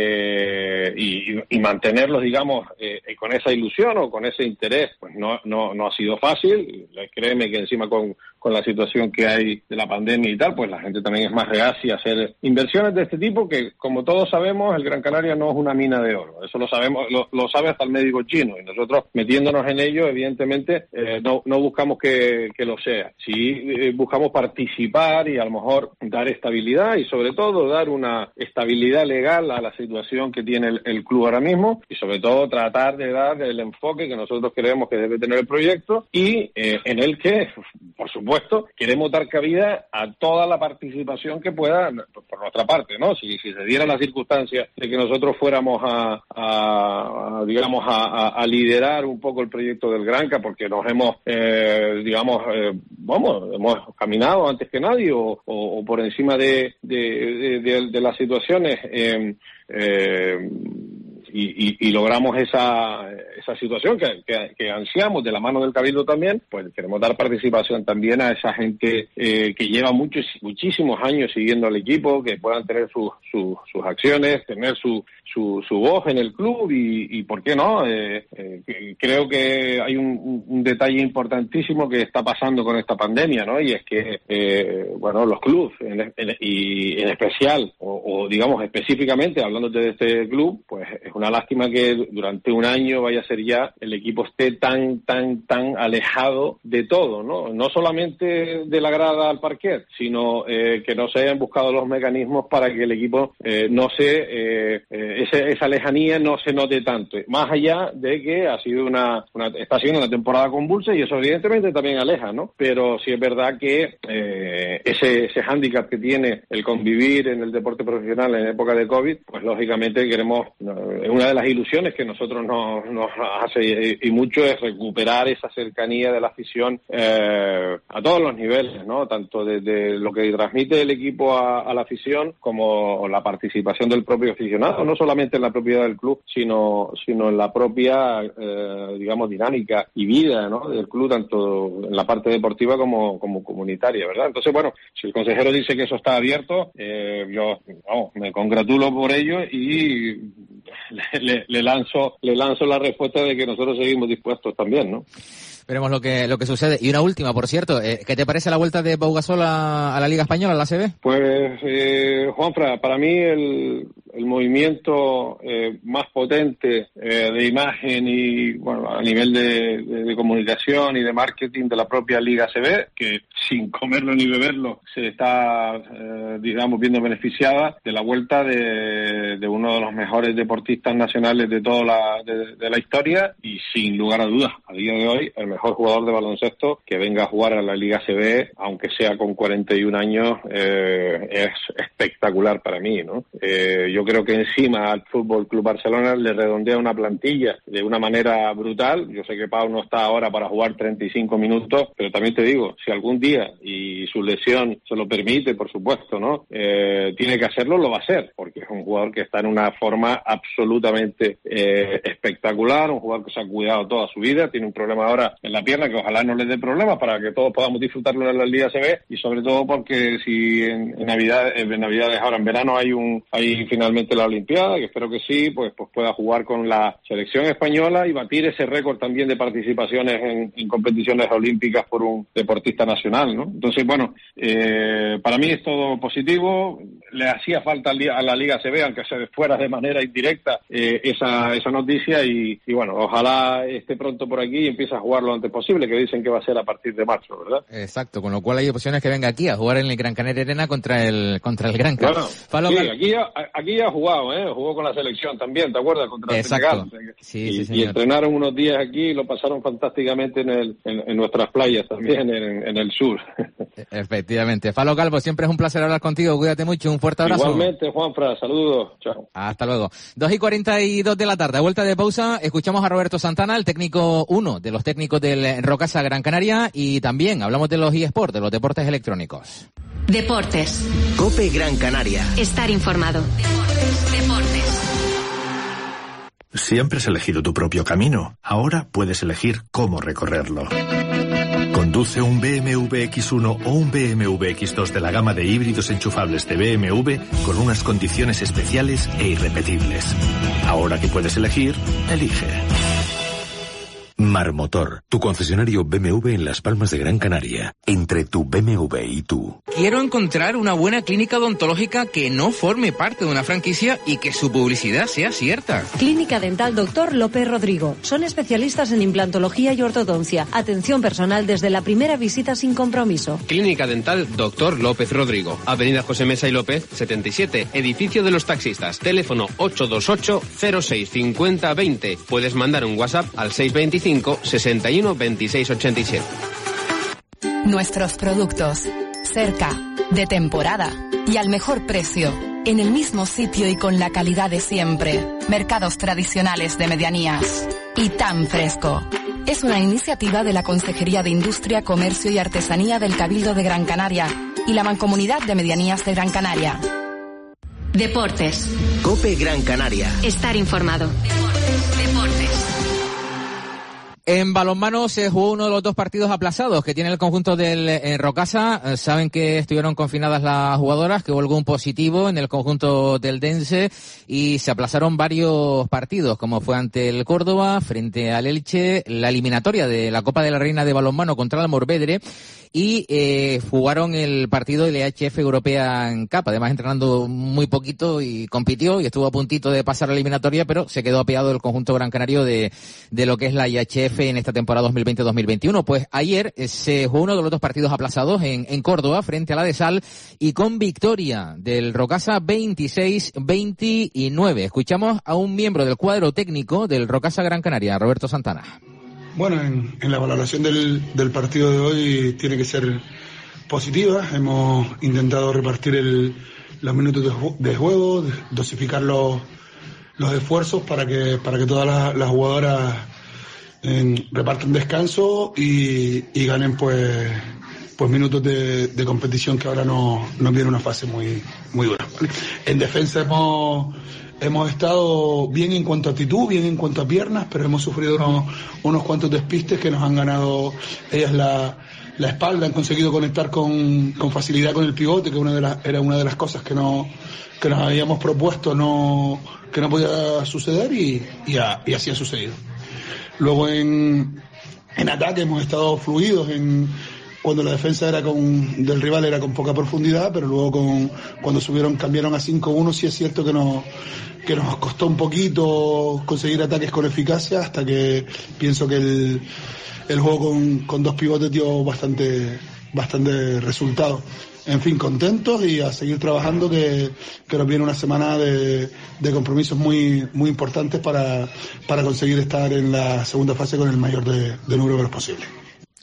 y mantenerlos, digamos, con esa ilusión o con ese interés, pues no ha sido fácil. Créeme que encima con la situación que hay de la pandemia y tal, pues la gente también es más reacia a hacer inversiones de este tipo, que como todos sabemos, el Gran Canaria no es una mina de oro. Eso lo sabemos, lo sabe hasta el médico chino, y nosotros metiéndonos en ello, evidentemente, no buscamos que lo sea. Sí buscamos participar y a lo mejor dar estabilidad, y sobre todo dar una estabilidad legal a la situación que tiene el club ahora mismo, y sobre todo tratar de dar el enfoque que nosotros creemos que debe tener el proyecto, y en el que, por supuesto, queremos dar cabida a toda la participación que pueda por nuestra parte, ¿no? Si se dieran las circunstancias de que nosotros fuéramos a liderar un poco el proyecto del Granca, porque nos hemos hemos caminado antes que nadie, o por encima de las situaciones, y logramos esa situación que ansiamos de la mano del Cabildo también, pues queremos dar participación también a esa gente que lleva muchísimos años siguiendo al equipo, que puedan tener sus acciones, tener su voz en el club, y ¿por qué no? Creo que hay un detalle importantísimo que está pasando con esta pandemia, ¿no? Y es que los clubes, y en especial, o digamos específicamente, hablándote de este club, pues es una lástima que durante un año vaya a ser ya el equipo esté tan alejado de todo, ¿no? No solamente de la grada al parquet, sino que no se hayan buscado los mecanismos para que el equipo esa lejanía no se note tanto, más allá de que está siendo una temporada convulsa, y eso evidentemente también aleja, ¿no? Pero sí es verdad que ese hándicap que tiene el convivir en el deporte profesional en época de COVID, pues lógicamente queremos, una de las ilusiones que nosotros nos hace y mucho es recuperar esa cercanía de la afición a todos los niveles, ¿no? Tanto desde lo que transmite el equipo a la afición, como la participación del propio aficionado, no solamente en la propiedad del club, sino en la propia dinámica y vida, ¿no?, del club, tanto en la parte deportiva como comunitaria, ¿verdad? Entonces, bueno, si el consejero dice que eso está abierto, yo me congratulo por ello, y le lanzo la respuesta de que nosotros seguimos dispuestos también, ¿no? Veremos lo que sucede. Y una última, por cierto, ¿qué te parece la vuelta de Pau Gasol a la Liga Española, a la ACB? Pues, Juanfra, para mí el movimiento más potente de imagen y, bueno, a nivel de comunicación y de marketing de la propia Liga ACB, que sin comerlo ni beberlo se está, viendo beneficiada de la vuelta de uno de los mejores deportistas nacionales de toda la historia, y sin lugar a dudas, a día de hoy, el mejor jugador de baloncesto que venga a jugar a la Liga ACB, aunque sea con 41 años, es espectacular para mí, ¿no? Yo creo que encima al Fútbol Club Barcelona le redondea una plantilla de una manera brutal. Yo sé que Pau no está ahora para jugar 35 minutos, pero también te digo, si algún día, y su lesión se lo permite, por supuesto, ¿no?, tiene que hacerlo, lo va a hacer, porque es un jugador que está en una forma absolutamente espectacular, un jugador que se ha cuidado toda su vida, tiene un problema ahora en la pierna, que ojalá no les dé problemas para que todos podamos disfrutarlo en la Liga ACB, y sobre todo porque si en Navidades ahora en verano hay finalmente la Olimpiada, que espero que sí, pues pueda jugar con la selección española y batir ese récord también de participaciones en competiciones olímpicas por un deportista nacional, ¿no? Entonces, bueno, para mí es todo positivo. Le hacía falta a la Liga ACB, aunque se fuera de manera indirecta, esa noticia, y bueno, ojalá esté pronto por aquí y empiece a jugar lo antes posible, que dicen que va a ser a partir de marzo, ¿verdad? Exacto, con lo cual hay opciones que venga aquí a jugar en el Gran Canaria Arena contra el Gran Canaria. Bueno, sí, aquí ya ha jugado, jugó con la selección también, ¿te acuerdas? Contra el Senegal. Sí, y entrenaron unos días aquí y lo pasaron fantásticamente en nuestras playas también, en el sur. Efectivamente. Falo Calvo, siempre es un placer hablar contigo, cuídate mucho, un fuerte abrazo. Igualmente, Juanfra, saludos, chao. Hasta luego. 2:42 de la tarde, a vuelta de pausa, escuchamos a Roberto Santana, el técnico, uno de los técnicos del Rocasa Gran Canaria, y también hablamos de los eSports, de los deportes electrónicos. Deportes. COPE Gran Canaria. Estar informado. Deportes. Siempre has elegido tu propio camino. Ahora puedes elegir cómo recorrerlo. Conduce un BMW X1 o un BMW X2 de la gama de híbridos enchufables de BMW con unas condiciones especiales e irrepetibles. Ahora que puedes elegir, elige. Marmotor, tu concesionario BMW en Las Palmas de Gran Canaria. Entre tu BMW y tú. Quiero encontrar una buena clínica odontológica que no forme parte de una franquicia y que su publicidad sea cierta. Clínica Dental Dr. López Rodrigo. Son especialistas en implantología y ortodoncia. Atención personal desde la primera visita sin compromiso. Clínica Dental Dr. López Rodrigo. Avenida José Mesa y López, 77. Edificio de los Taxistas. Teléfono 828 06 50 20. Puedes mandar un WhatsApp al 625 61 26 87. Nuestros productos, cerca, de temporada y al mejor precio, en el mismo sitio y con la calidad de siempre. Mercados tradicionales de medianías y tan fresco. Es una iniciativa de la Consejería de Industria, Comercio y Artesanía del Cabildo de Gran Canaria y la Mancomunidad de Medianías de Gran Canaria. Deportes. COPE Gran Canaria. Estar informado. Deportes. En balonmano se jugó uno de los dos partidos aplazados que tiene el conjunto del Rocasa. Saben que estuvieron confinadas las jugadoras, que hubo algún positivo en el conjunto del Dense y se aplazaron varios partidos, como fue ante el Córdoba, frente al Elche, la eliminatoria de la Copa de la Reina de balonmano contra el Morvedre, y jugaron el partido de la IHF Europea en Cup, además entrenando muy poquito, y compitió y estuvo a puntito de pasar a la eliminatoria, pero se quedó apeado el conjunto gran canario de lo que es la IHF en esta temporada 2020-2021. Pues ayer se jugó uno de los dos partidos aplazados en Córdoba frente a la de Sal, y con victoria del Rocasa 26-29. Escuchamos a un miembro del cuadro técnico del Rocasa Gran Canaria, Roberto Santana. Bueno, en la valoración del partido de hoy tiene que ser positiva. Hemos intentado repartir los minutos de juego, dosificar los esfuerzos para que todas las jugadoras repartan descanso y ganen pues minutos de competición, que ahora nos viene una fase muy dura. En defensa hemos estado bien en cuanto a actitud, bien en cuanto a piernas, pero hemos sufrido unos cuantos despistes que nos han ganado ellas la espalda, han conseguido conectar con facilidad con el pivote, que era una de las cosas que nos habíamos propuesto que no podía suceder, y así ha sucedido. Luego en ataque hemos estado fluidos cuando la defensa del rival era con poca profundidad, pero luego cuando cambiaron a 5-1, sí es cierto que nos costó un poquito conseguir ataques con eficacia, hasta que pienso que el juego con dos pivotes dio bastante resultado. En fin, contentos y a seguir trabajando, que nos viene una semana de compromisos muy importantes para conseguir estar en la segunda fase con el mayor de número posible.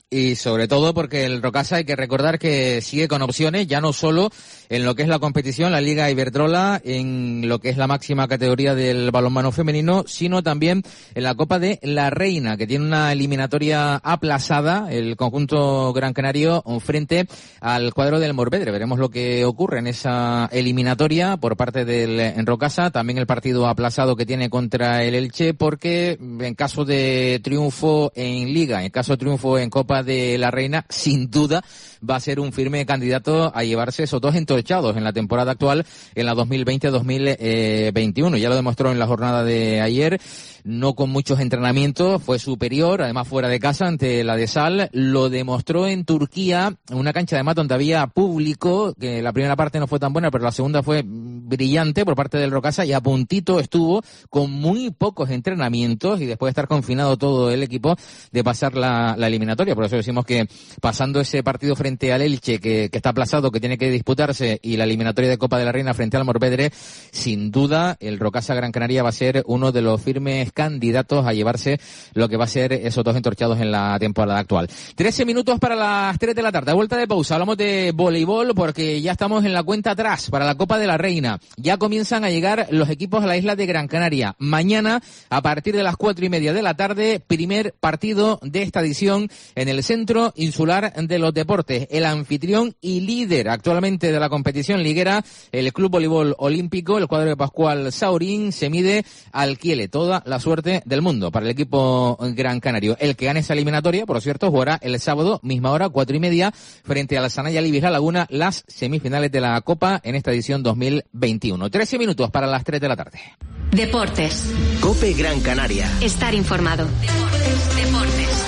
y sobre todo porque el Rocasa hay que recordar que sigue con opciones, ya no solo en lo que es la competición, la Liga Iberdrola, en lo que es la máxima categoría del balonmano femenino, sino también en la Copa de la Reina, que tiene una eliminatoria aplazada, el conjunto Gran Canario frente al cuadro del Morvedre. Veremos lo que ocurre en esa eliminatoria por parte del Rocasa, también el partido aplazado que tiene contra el Elche, porque en caso de triunfo en Liga, en caso de triunfo en Copa de la Reina, sin duda va a ser un firme candidato a llevarse esos 2 entorchados en la temporada actual, en la 2020-2021. Ya lo demostró en la jornada de ayer, no con muchos entrenamientos, fue superior, además fuera de casa ante la de Sal, lo demostró en Turquía, en una cancha además donde había público, que la primera parte no fue tan buena, pero la segunda fue brillante por parte del Rocasa, y a puntito estuvo con muy pocos entrenamientos y después de estar confinado todo el equipo de pasar la eliminatoria. Por eso decimos que pasando ese partido frente al Elche, que está aplazado, que tiene que disputarse, y la eliminatoria de Copa de la Reina frente al Morvedre, sin duda el Rocasa Gran Canaria va a ser uno de los firmes candidatos a llevarse lo que va a ser esos 2 entorchados en la temporada actual. 13 minutos para las 3 de la tarde. A vuelta de pausa hablamos de voleibol, porque ya estamos en la cuenta atrás para la Copa de la Reina. Ya comienzan a llegar los equipos a la isla de Gran Canaria. Mañana, a partir de las 4:30 de la tarde, primer partido de esta edición en el Centro Insular de los Deportes. El anfitrión y líder actualmente de la competición liguera, el Club Voleibol Olímpico, el cuadro de Pascual Saurín, se mide al Kiele. Toda la suerte del mundo para el equipo gran canario. El que gane esa eliminatoria, por cierto, jugará el sábado, misma hora, 4:30, frente al Sanaya Libis La Laguna, las semifinales de la Copa en esta edición 2021. 13 minutos para las 3 de la tarde. Deportes. COPE Gran Canaria. Estar informado. Deportes.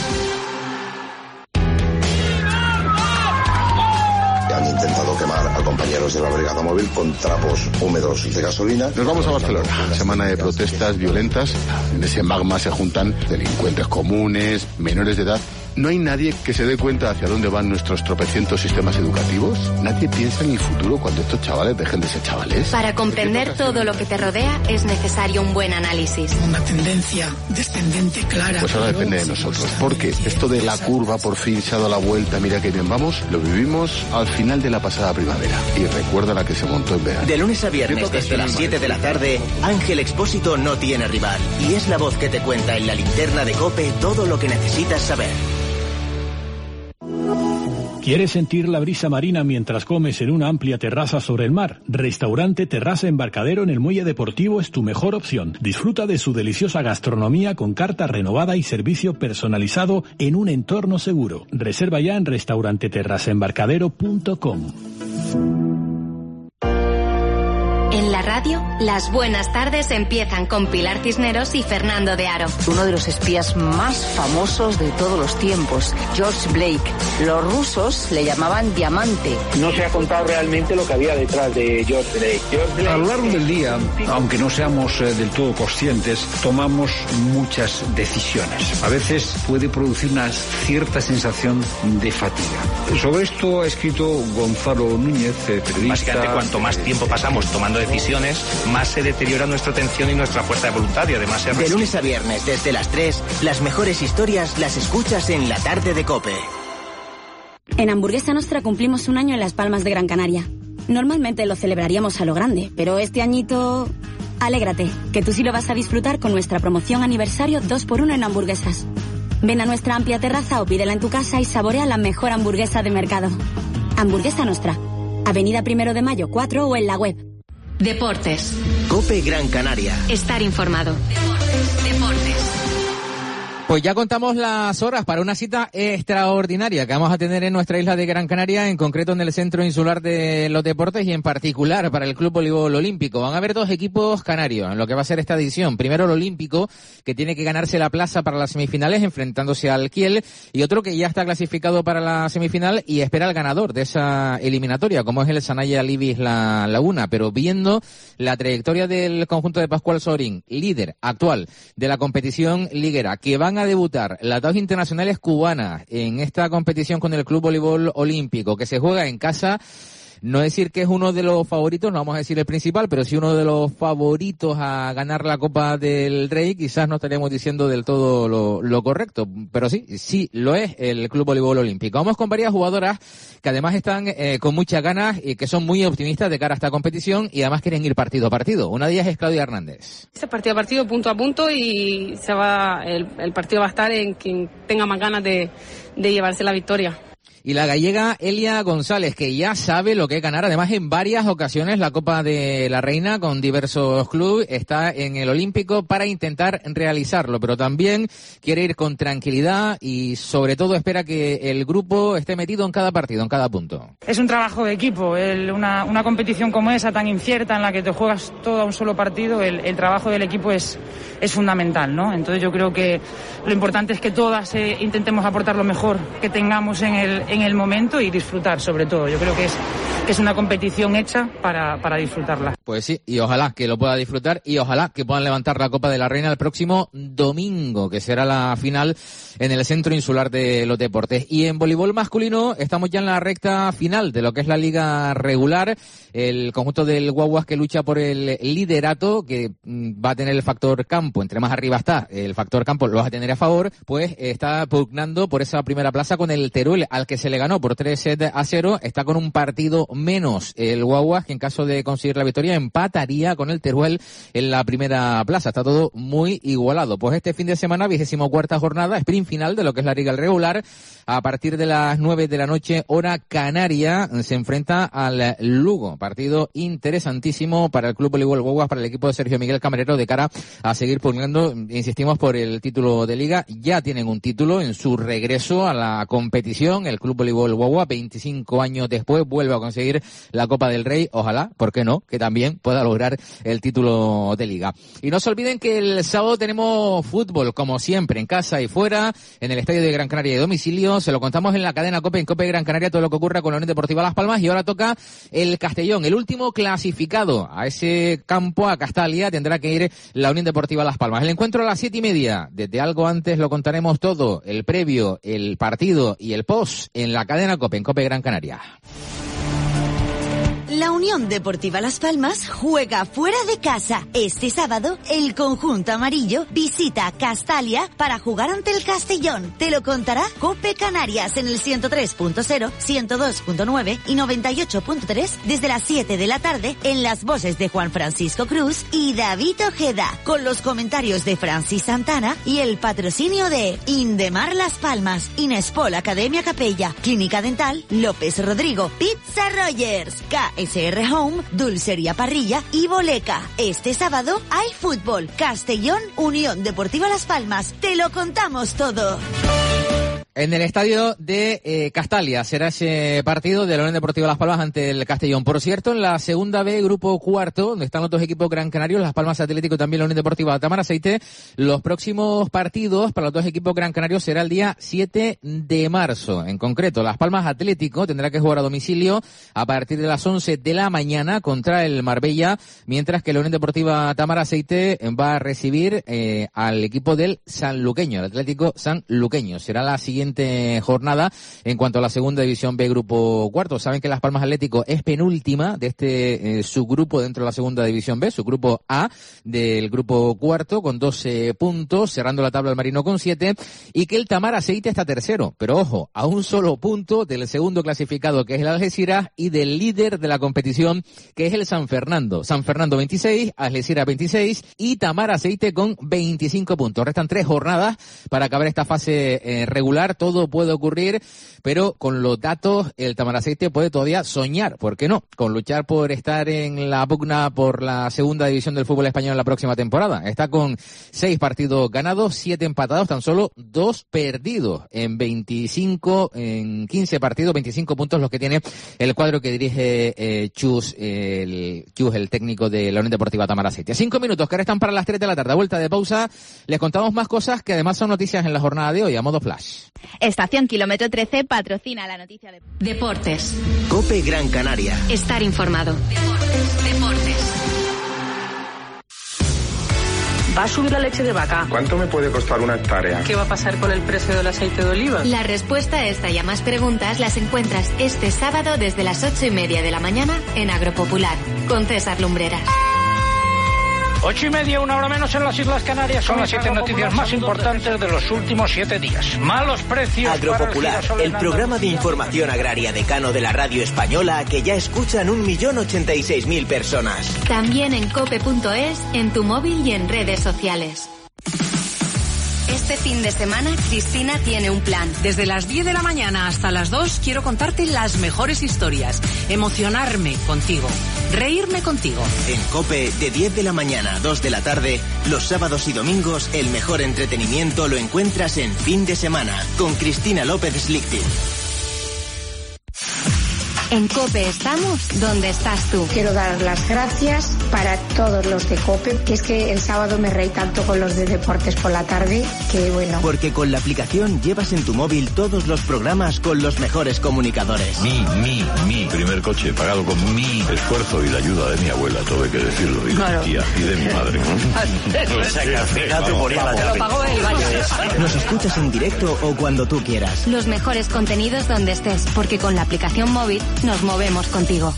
Han intentado quemar a compañeros de la brigada móvil con trapos húmedos de gasolina. Nos vamos a Barcelona, semana de protestas violentas. En ese magma se juntan delincuentes comunes, menores de edad. ¿No hay nadie que se dé cuenta hacia dónde van nuestros tropecientos sistemas educativos? ¿Nadie piensa en el futuro cuando estos chavales dejen de ser chavales? Para comprender todo lo que te rodea es necesario un buen análisis. Una tendencia descendente clara. Pues ahora depende de nosotros, porque esto de la curva por fin se ha dado la vuelta, mira que bien vamos, lo vivimos al final de la pasada primavera. Y recuerda la que se montó en verano. De lunes a viernes desde las 7 de la tarde, Ángel Expósito no tiene rival. Y es la voz que te cuenta en la linterna de COPE todo lo que necesitas saber. ¿Quieres sentir la brisa marina mientras comes en una amplia terraza sobre el mar? Restaurante Terraza Embarcadero en el Muelle Deportivo es tu mejor opción. Disfruta de su deliciosa gastronomía con carta renovada y servicio personalizado en un entorno seguro. Reserva ya en restauranteterrazaembarcadero.com. En la radio, las buenas tardes empiezan con Pilar Cisneros y Fernando de Aro. Uno de los espías más famosos de todos los tiempos, George Blake. Los rusos le llamaban Diamante. No se ha contado realmente lo que había detrás de George Blake. A lo largo del día, aunque no seamos del todo conscientes, tomamos muchas decisiones. A veces puede producir una cierta sensación de fatiga. Sobre esto ha escrito Gonzalo Núñez, periodista. Básicamente, cuanto más tiempo pasamos tomando decisiones, más se deteriora nuestra atención y nuestra fuerza de voluntad, y además se de lunes a viernes desde las 3, las mejores historias las escuchas en la tarde de COPE. En Hamburguesa Nostra cumplimos un año en Las Palmas de Gran Canaria. Normalmente lo celebraríamos a lo grande, pero este añito... Alégrate, que tú sí lo vas a disfrutar con nuestra promoción aniversario 2x1 en hamburguesas. Ven a nuestra amplia terraza o pídela en tu casa y saborea la mejor hamburguesa de mercado. Hamburguesa Nostra, Avenida 1 de Mayo 4 o en la web. Deportes. COPE Gran Canaria. Estar informado. Deportes. Pues ya contamos las horas para una cita extraordinaria que vamos a tener en nuestra isla de Gran Canaria, en concreto en el Centro Insular de los Deportes y en particular para el Club Voleibol Olímpico. Van a haber 2 equipos canarios en lo que va a ser esta edición. Primero el Olímpico, que tiene que ganarse la plaza para las semifinales enfrentándose al Kiel, y otro que ya está clasificado para la semifinal y espera al ganador de esa eliminatoria, como es el Sanaya Libis La Laguna. Pero viendo la trayectoria del conjunto de Pascual Saurín, líder actual de la competición liguera, que van a debutar las 2 internacionales cubanas en esta competición con el Club Voleibol Olímpico, que se juega en casa, no decir que es uno de los favoritos, no vamos a decir el principal, pero sí uno de los favoritos a ganar la Copa del Rey. Quizás no estaríamos diciendo del todo lo correcto, pero sí lo es el Club Voleibol Olímpico. Vamos con varias jugadoras que además están con muchas ganas y que son muy optimistas de cara a esta competición y además quieren ir partido a partido. Una de ellas es Claudia Hernández. Este partido a partido, punto a punto, y el partido va a estar en quien tenga más ganas de llevarse la victoria. Y la gallega Elia González, que ya sabe lo que es ganar, además en varias ocasiones la Copa de la Reina con diversos clubes, está en el Olímpico para intentar realizarlo, pero también quiere ir con tranquilidad y sobre todo espera que el grupo esté metido en cada partido, en cada punto. Es un trabajo de equipo, una competición como esa tan incierta en la que te juegas todo a un solo partido, el trabajo del equipo es fundamental, ¿no? Entonces yo creo que lo importante es que todas intentemos aportar lo mejor que tengamos en el momento y disfrutar sobre todo. Yo creo que es una competición hecha para disfrutarla. Pues sí, y ojalá que lo pueda disfrutar y ojalá que puedan levantar la Copa de la Reina el próximo domingo, que será la final en el Centro Insular de los Deportes. Y en voleibol masculino estamos ya en la recta final de lo que es la liga regular. El conjunto del Guaguas que lucha por el liderato, que va a tener el factor campo, entre más arriba está el factor campo, lo vas a tener a favor, pues está pugnando por esa primera plaza con el Teruel, al que se le ganó por 3-0, está con un partido menos el Guaguas, que en caso de conseguir la victoria empataría con el Teruel en la primera plaza. Está todo muy igualado. Pues este fin de semana, 24ª jornada, sprint final de lo que es la liga regular, a partir de las 9 de la noche, hora canaria, se enfrenta al Lugo. Partido interesantísimo para el Club Voleibol Guaguas, para el equipo de Sergio Miguel Camarero, de cara a seguir pugnando, insistimos, por el título de liga. Ya tienen un título en su regreso a la competición. El Club Voleibol Guaguas, 25 años después, vuelve a conseguir la Copa del Rey. Ojalá, ¿por qué no?, que también pueda lograr el título de liga. Y no se olviden que el sábado tenemos fútbol, como siempre, en casa y fuera, en el Estadio de Gran Canaria de domicilio. Se lo contamos en la cadena COPE, en COPE Gran Canaria, todo lo que ocurra con la Unión Deportiva Las Palmas. Y ahora toca el Castellón, el último clasificado a ese campo, a Castalia, tendrá que ir la Unión Deportiva Las Palmas. El encuentro a las 7:30. Desde algo antes lo contaremos todo, el previo, el partido y el post, en la cadena COPE, en COPE Gran Canaria. La Unión Deportiva Las Palmas juega fuera de casa. Este sábado, el conjunto amarillo visita Castalia para jugar ante el Castellón. Te lo contará COPE Canarias en el 103.0, 102.9 y 98.3 desde las 7 de la tarde, en las voces de Juan Francisco Cruz y David Ojeda, con los comentarios de Francis Santana y el patrocinio de Indemar Las Palmas, Inespol Academia Capella, Clínica Dental López Rodrigo, Pizza Rogers, SR Home, Dulcería Parrilla y Boleca. Este sábado hay fútbol. Castellón, Unión Deportiva Las Palmas. Te lo contamos todo. En el estadio de Castalia será ese partido de la Unión Deportiva Las Palmas ante el Castellón. Por cierto, en la segunda B, grupo cuarto, donde están los dos equipos gran canarios, Las Palmas Atlético y también la Unión Deportiva Tamaraceite, los próximos partidos para los dos equipos gran canarios será el día 7 de marzo. En concreto, Las Palmas Atlético tendrá que jugar a domicilio a partir de las 11 de la mañana contra el Marbella, mientras que la Unión Deportiva Tamaraceite va a recibir al equipo del Sanluqueño, el Atlético Sanluqueño. Será la siguiente jornada en cuanto a la segunda división B, grupo cuarto. Saben que Las Palmas Atlético es penúltima de este subgrupo dentro de la segunda división B, subgrupo A del grupo cuarto, con 12 puntos, cerrando la tabla el Marino con 7, y que el Tamaraceite está tercero, pero ojo, a un solo punto del segundo clasificado, que es el Algeciras, y del líder de la competición, que es el San Fernando. San Fernando 26, Algeciras 26 y Tamaraceite con 25 puntos. Restan 3 jornadas para acabar esta fase regular. Todo puede ocurrir, pero con los datos el Tamaraceite puede todavía soñar, ¿por qué no?, con luchar por estar en la pugna por la segunda división del fútbol español en la próxima temporada. Está con 6 partidos ganados, 7 empatados, tan solo 2 perdidos en 15 partidos, 25 puntos los que tiene el cuadro que dirige Chus, el técnico de la Unión Deportiva Tamaraceite. 5 minutos que restan para las 3 de la tarde. A vuelta de pausa les contamos más cosas que además son noticias en la jornada de hoy a modo flash. Estación Kilómetro 13 patrocina la noticia de Deportes. COPE Gran Canaria. Estar informado. Deportes. ¿Va a subir la leche de vaca? ¿Cuánto me puede costar una hectárea? ¿Qué va a pasar con el precio del aceite de oliva? La respuesta a esta y a más preguntas las encuentras este sábado desde las 8:30 de la mañana en Agropopular, con César Lumbreras. 8:30, una hora menos en las Islas Canarias. Son las 7 noticias más importantes de los últimos 7 días. Malos precios. Agropopular, el programa de información agraria decano de la radio española que ya escuchan 1.086.000 personas. También en cope.es, en tu móvil y en redes sociales. Este fin de semana, Cristina tiene un plan. Desde las 10 de la mañana hasta las 2 quiero contarte las mejores historias, emocionarme contigo, reírme contigo. En COPE, de 10 de la mañana a 2 de la tarde, los sábados y domingos, el mejor entretenimiento lo encuentras en Fin de Semana, con Cristina López Slichting. En COPE estamos donde estás tú. Quiero dar las gracias para todos los de COPE, que es que el sábado me reí tanto con los de deportes por la tarde, que bueno. Porque con la aplicación llevas en tu móvil todos los programas con los mejores comunicadores. Mi primer coche pagado con mi esfuerzo y la ayuda de mi abuela, todo hay que decirlo, y de mi tía y de mi madre. O sea que al final te moría la llave. Lo pagó él, vaya. Nos escuchas en directo o cuando tú quieras. Los mejores contenidos donde estés, porque con la aplicación móvil nos movemos contigo.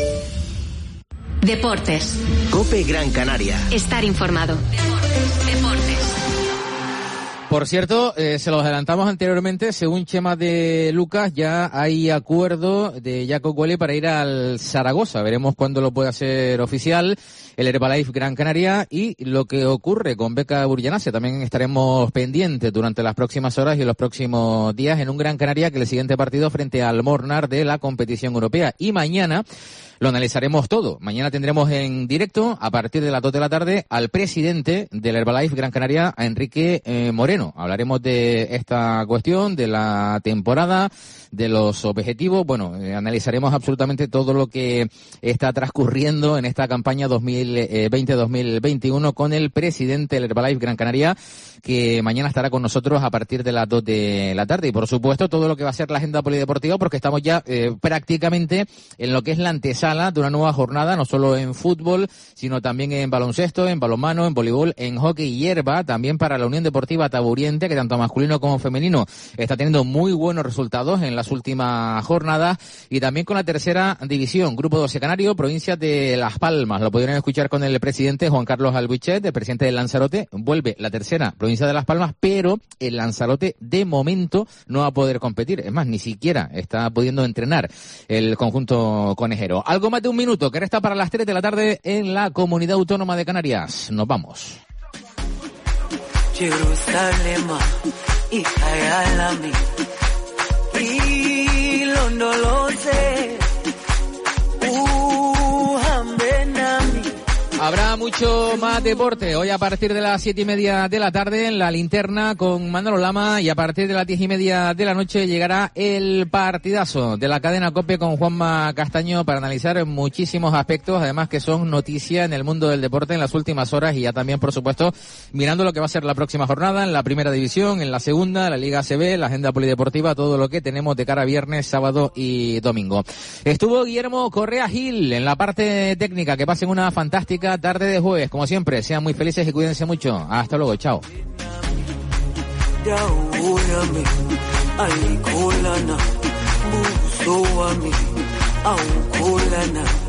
Deportes. COPE Gran Canaria. Estar informado. Deportes. Por cierto, se los adelantamos anteriormente, según Chema de Lucas, ya hay acuerdo de Jaco Cuele para ir al Zaragoza. Veremos cuándo lo puede hacer oficial el Herbalife Gran Canaria y lo que ocurre con Beca Burjanase. También estaremos pendientes durante las próximas horas y los próximos días en un Gran Canaria, que el siguiente partido frente al Mornar de la competición europea. Y mañana lo analizaremos todo. Mañana tendremos en directo, a partir de las 2 de la tarde, al presidente del Herbalife Gran Canaria, a Enrique Moreno. Hablaremos de esta cuestión, de la temporada, de los objetivos. Bueno, analizaremos absolutamente todo lo que está transcurriendo en esta campaña 2020-2021 con el presidente del Herbalife Gran Canaria, que mañana estará con nosotros a partir de las 2 de la tarde. Y por supuesto todo lo que va a ser la agenda polideportiva, porque estamos ya prácticamente en lo que es la antesala de una nueva jornada, no solo en fútbol, sino también en baloncesto, en balonmano, en voleibol, en hockey y hierba, también para la Unión Deportiva Taburiente, que tanto masculino como femenino está teniendo muy buenos resultados en las últimas jornadas, y también con la tercera división, Grupo 12 Canario, provincia de Las Palmas. Lo pudieron escuchar con el presidente Juan Carlos Albuichet, el presidente del Lanzarote. Vuelve la tercera provincia de Las Palmas, pero el Lanzarote de momento no va a poder competir. Es más, ni siquiera está pudiendo entrenar el conjunto conejero. Algo más de un minuto, que resta para las 3 de la tarde en la Comunidad Autónoma de Canarias. Nos vamos. Jerusalem, Israel, y Londolose, Habrá mucho más deporte hoy a partir de las 7:30 de la tarde en La Linterna con Manolo Lama, y a partir de las 10:30 de la noche llegará el partidazo de la cadena COPE con Juanma Castaño para analizar muchísimos aspectos, además que son noticia en el mundo del deporte en las últimas horas, y ya también, por supuesto, mirando lo que va a ser la próxima jornada en la primera división, en la segunda, la Liga ACB, la agenda polideportiva, todo lo que tenemos de cara a viernes, sábado y domingo. Estuvo Guillermo Correa Gil en la parte técnica. Que pasen una fantástica tarde de jueves, como siempre. Sean muy felices y cuídense mucho. Hasta luego, chao. Alikulana, buso wami, aukulana.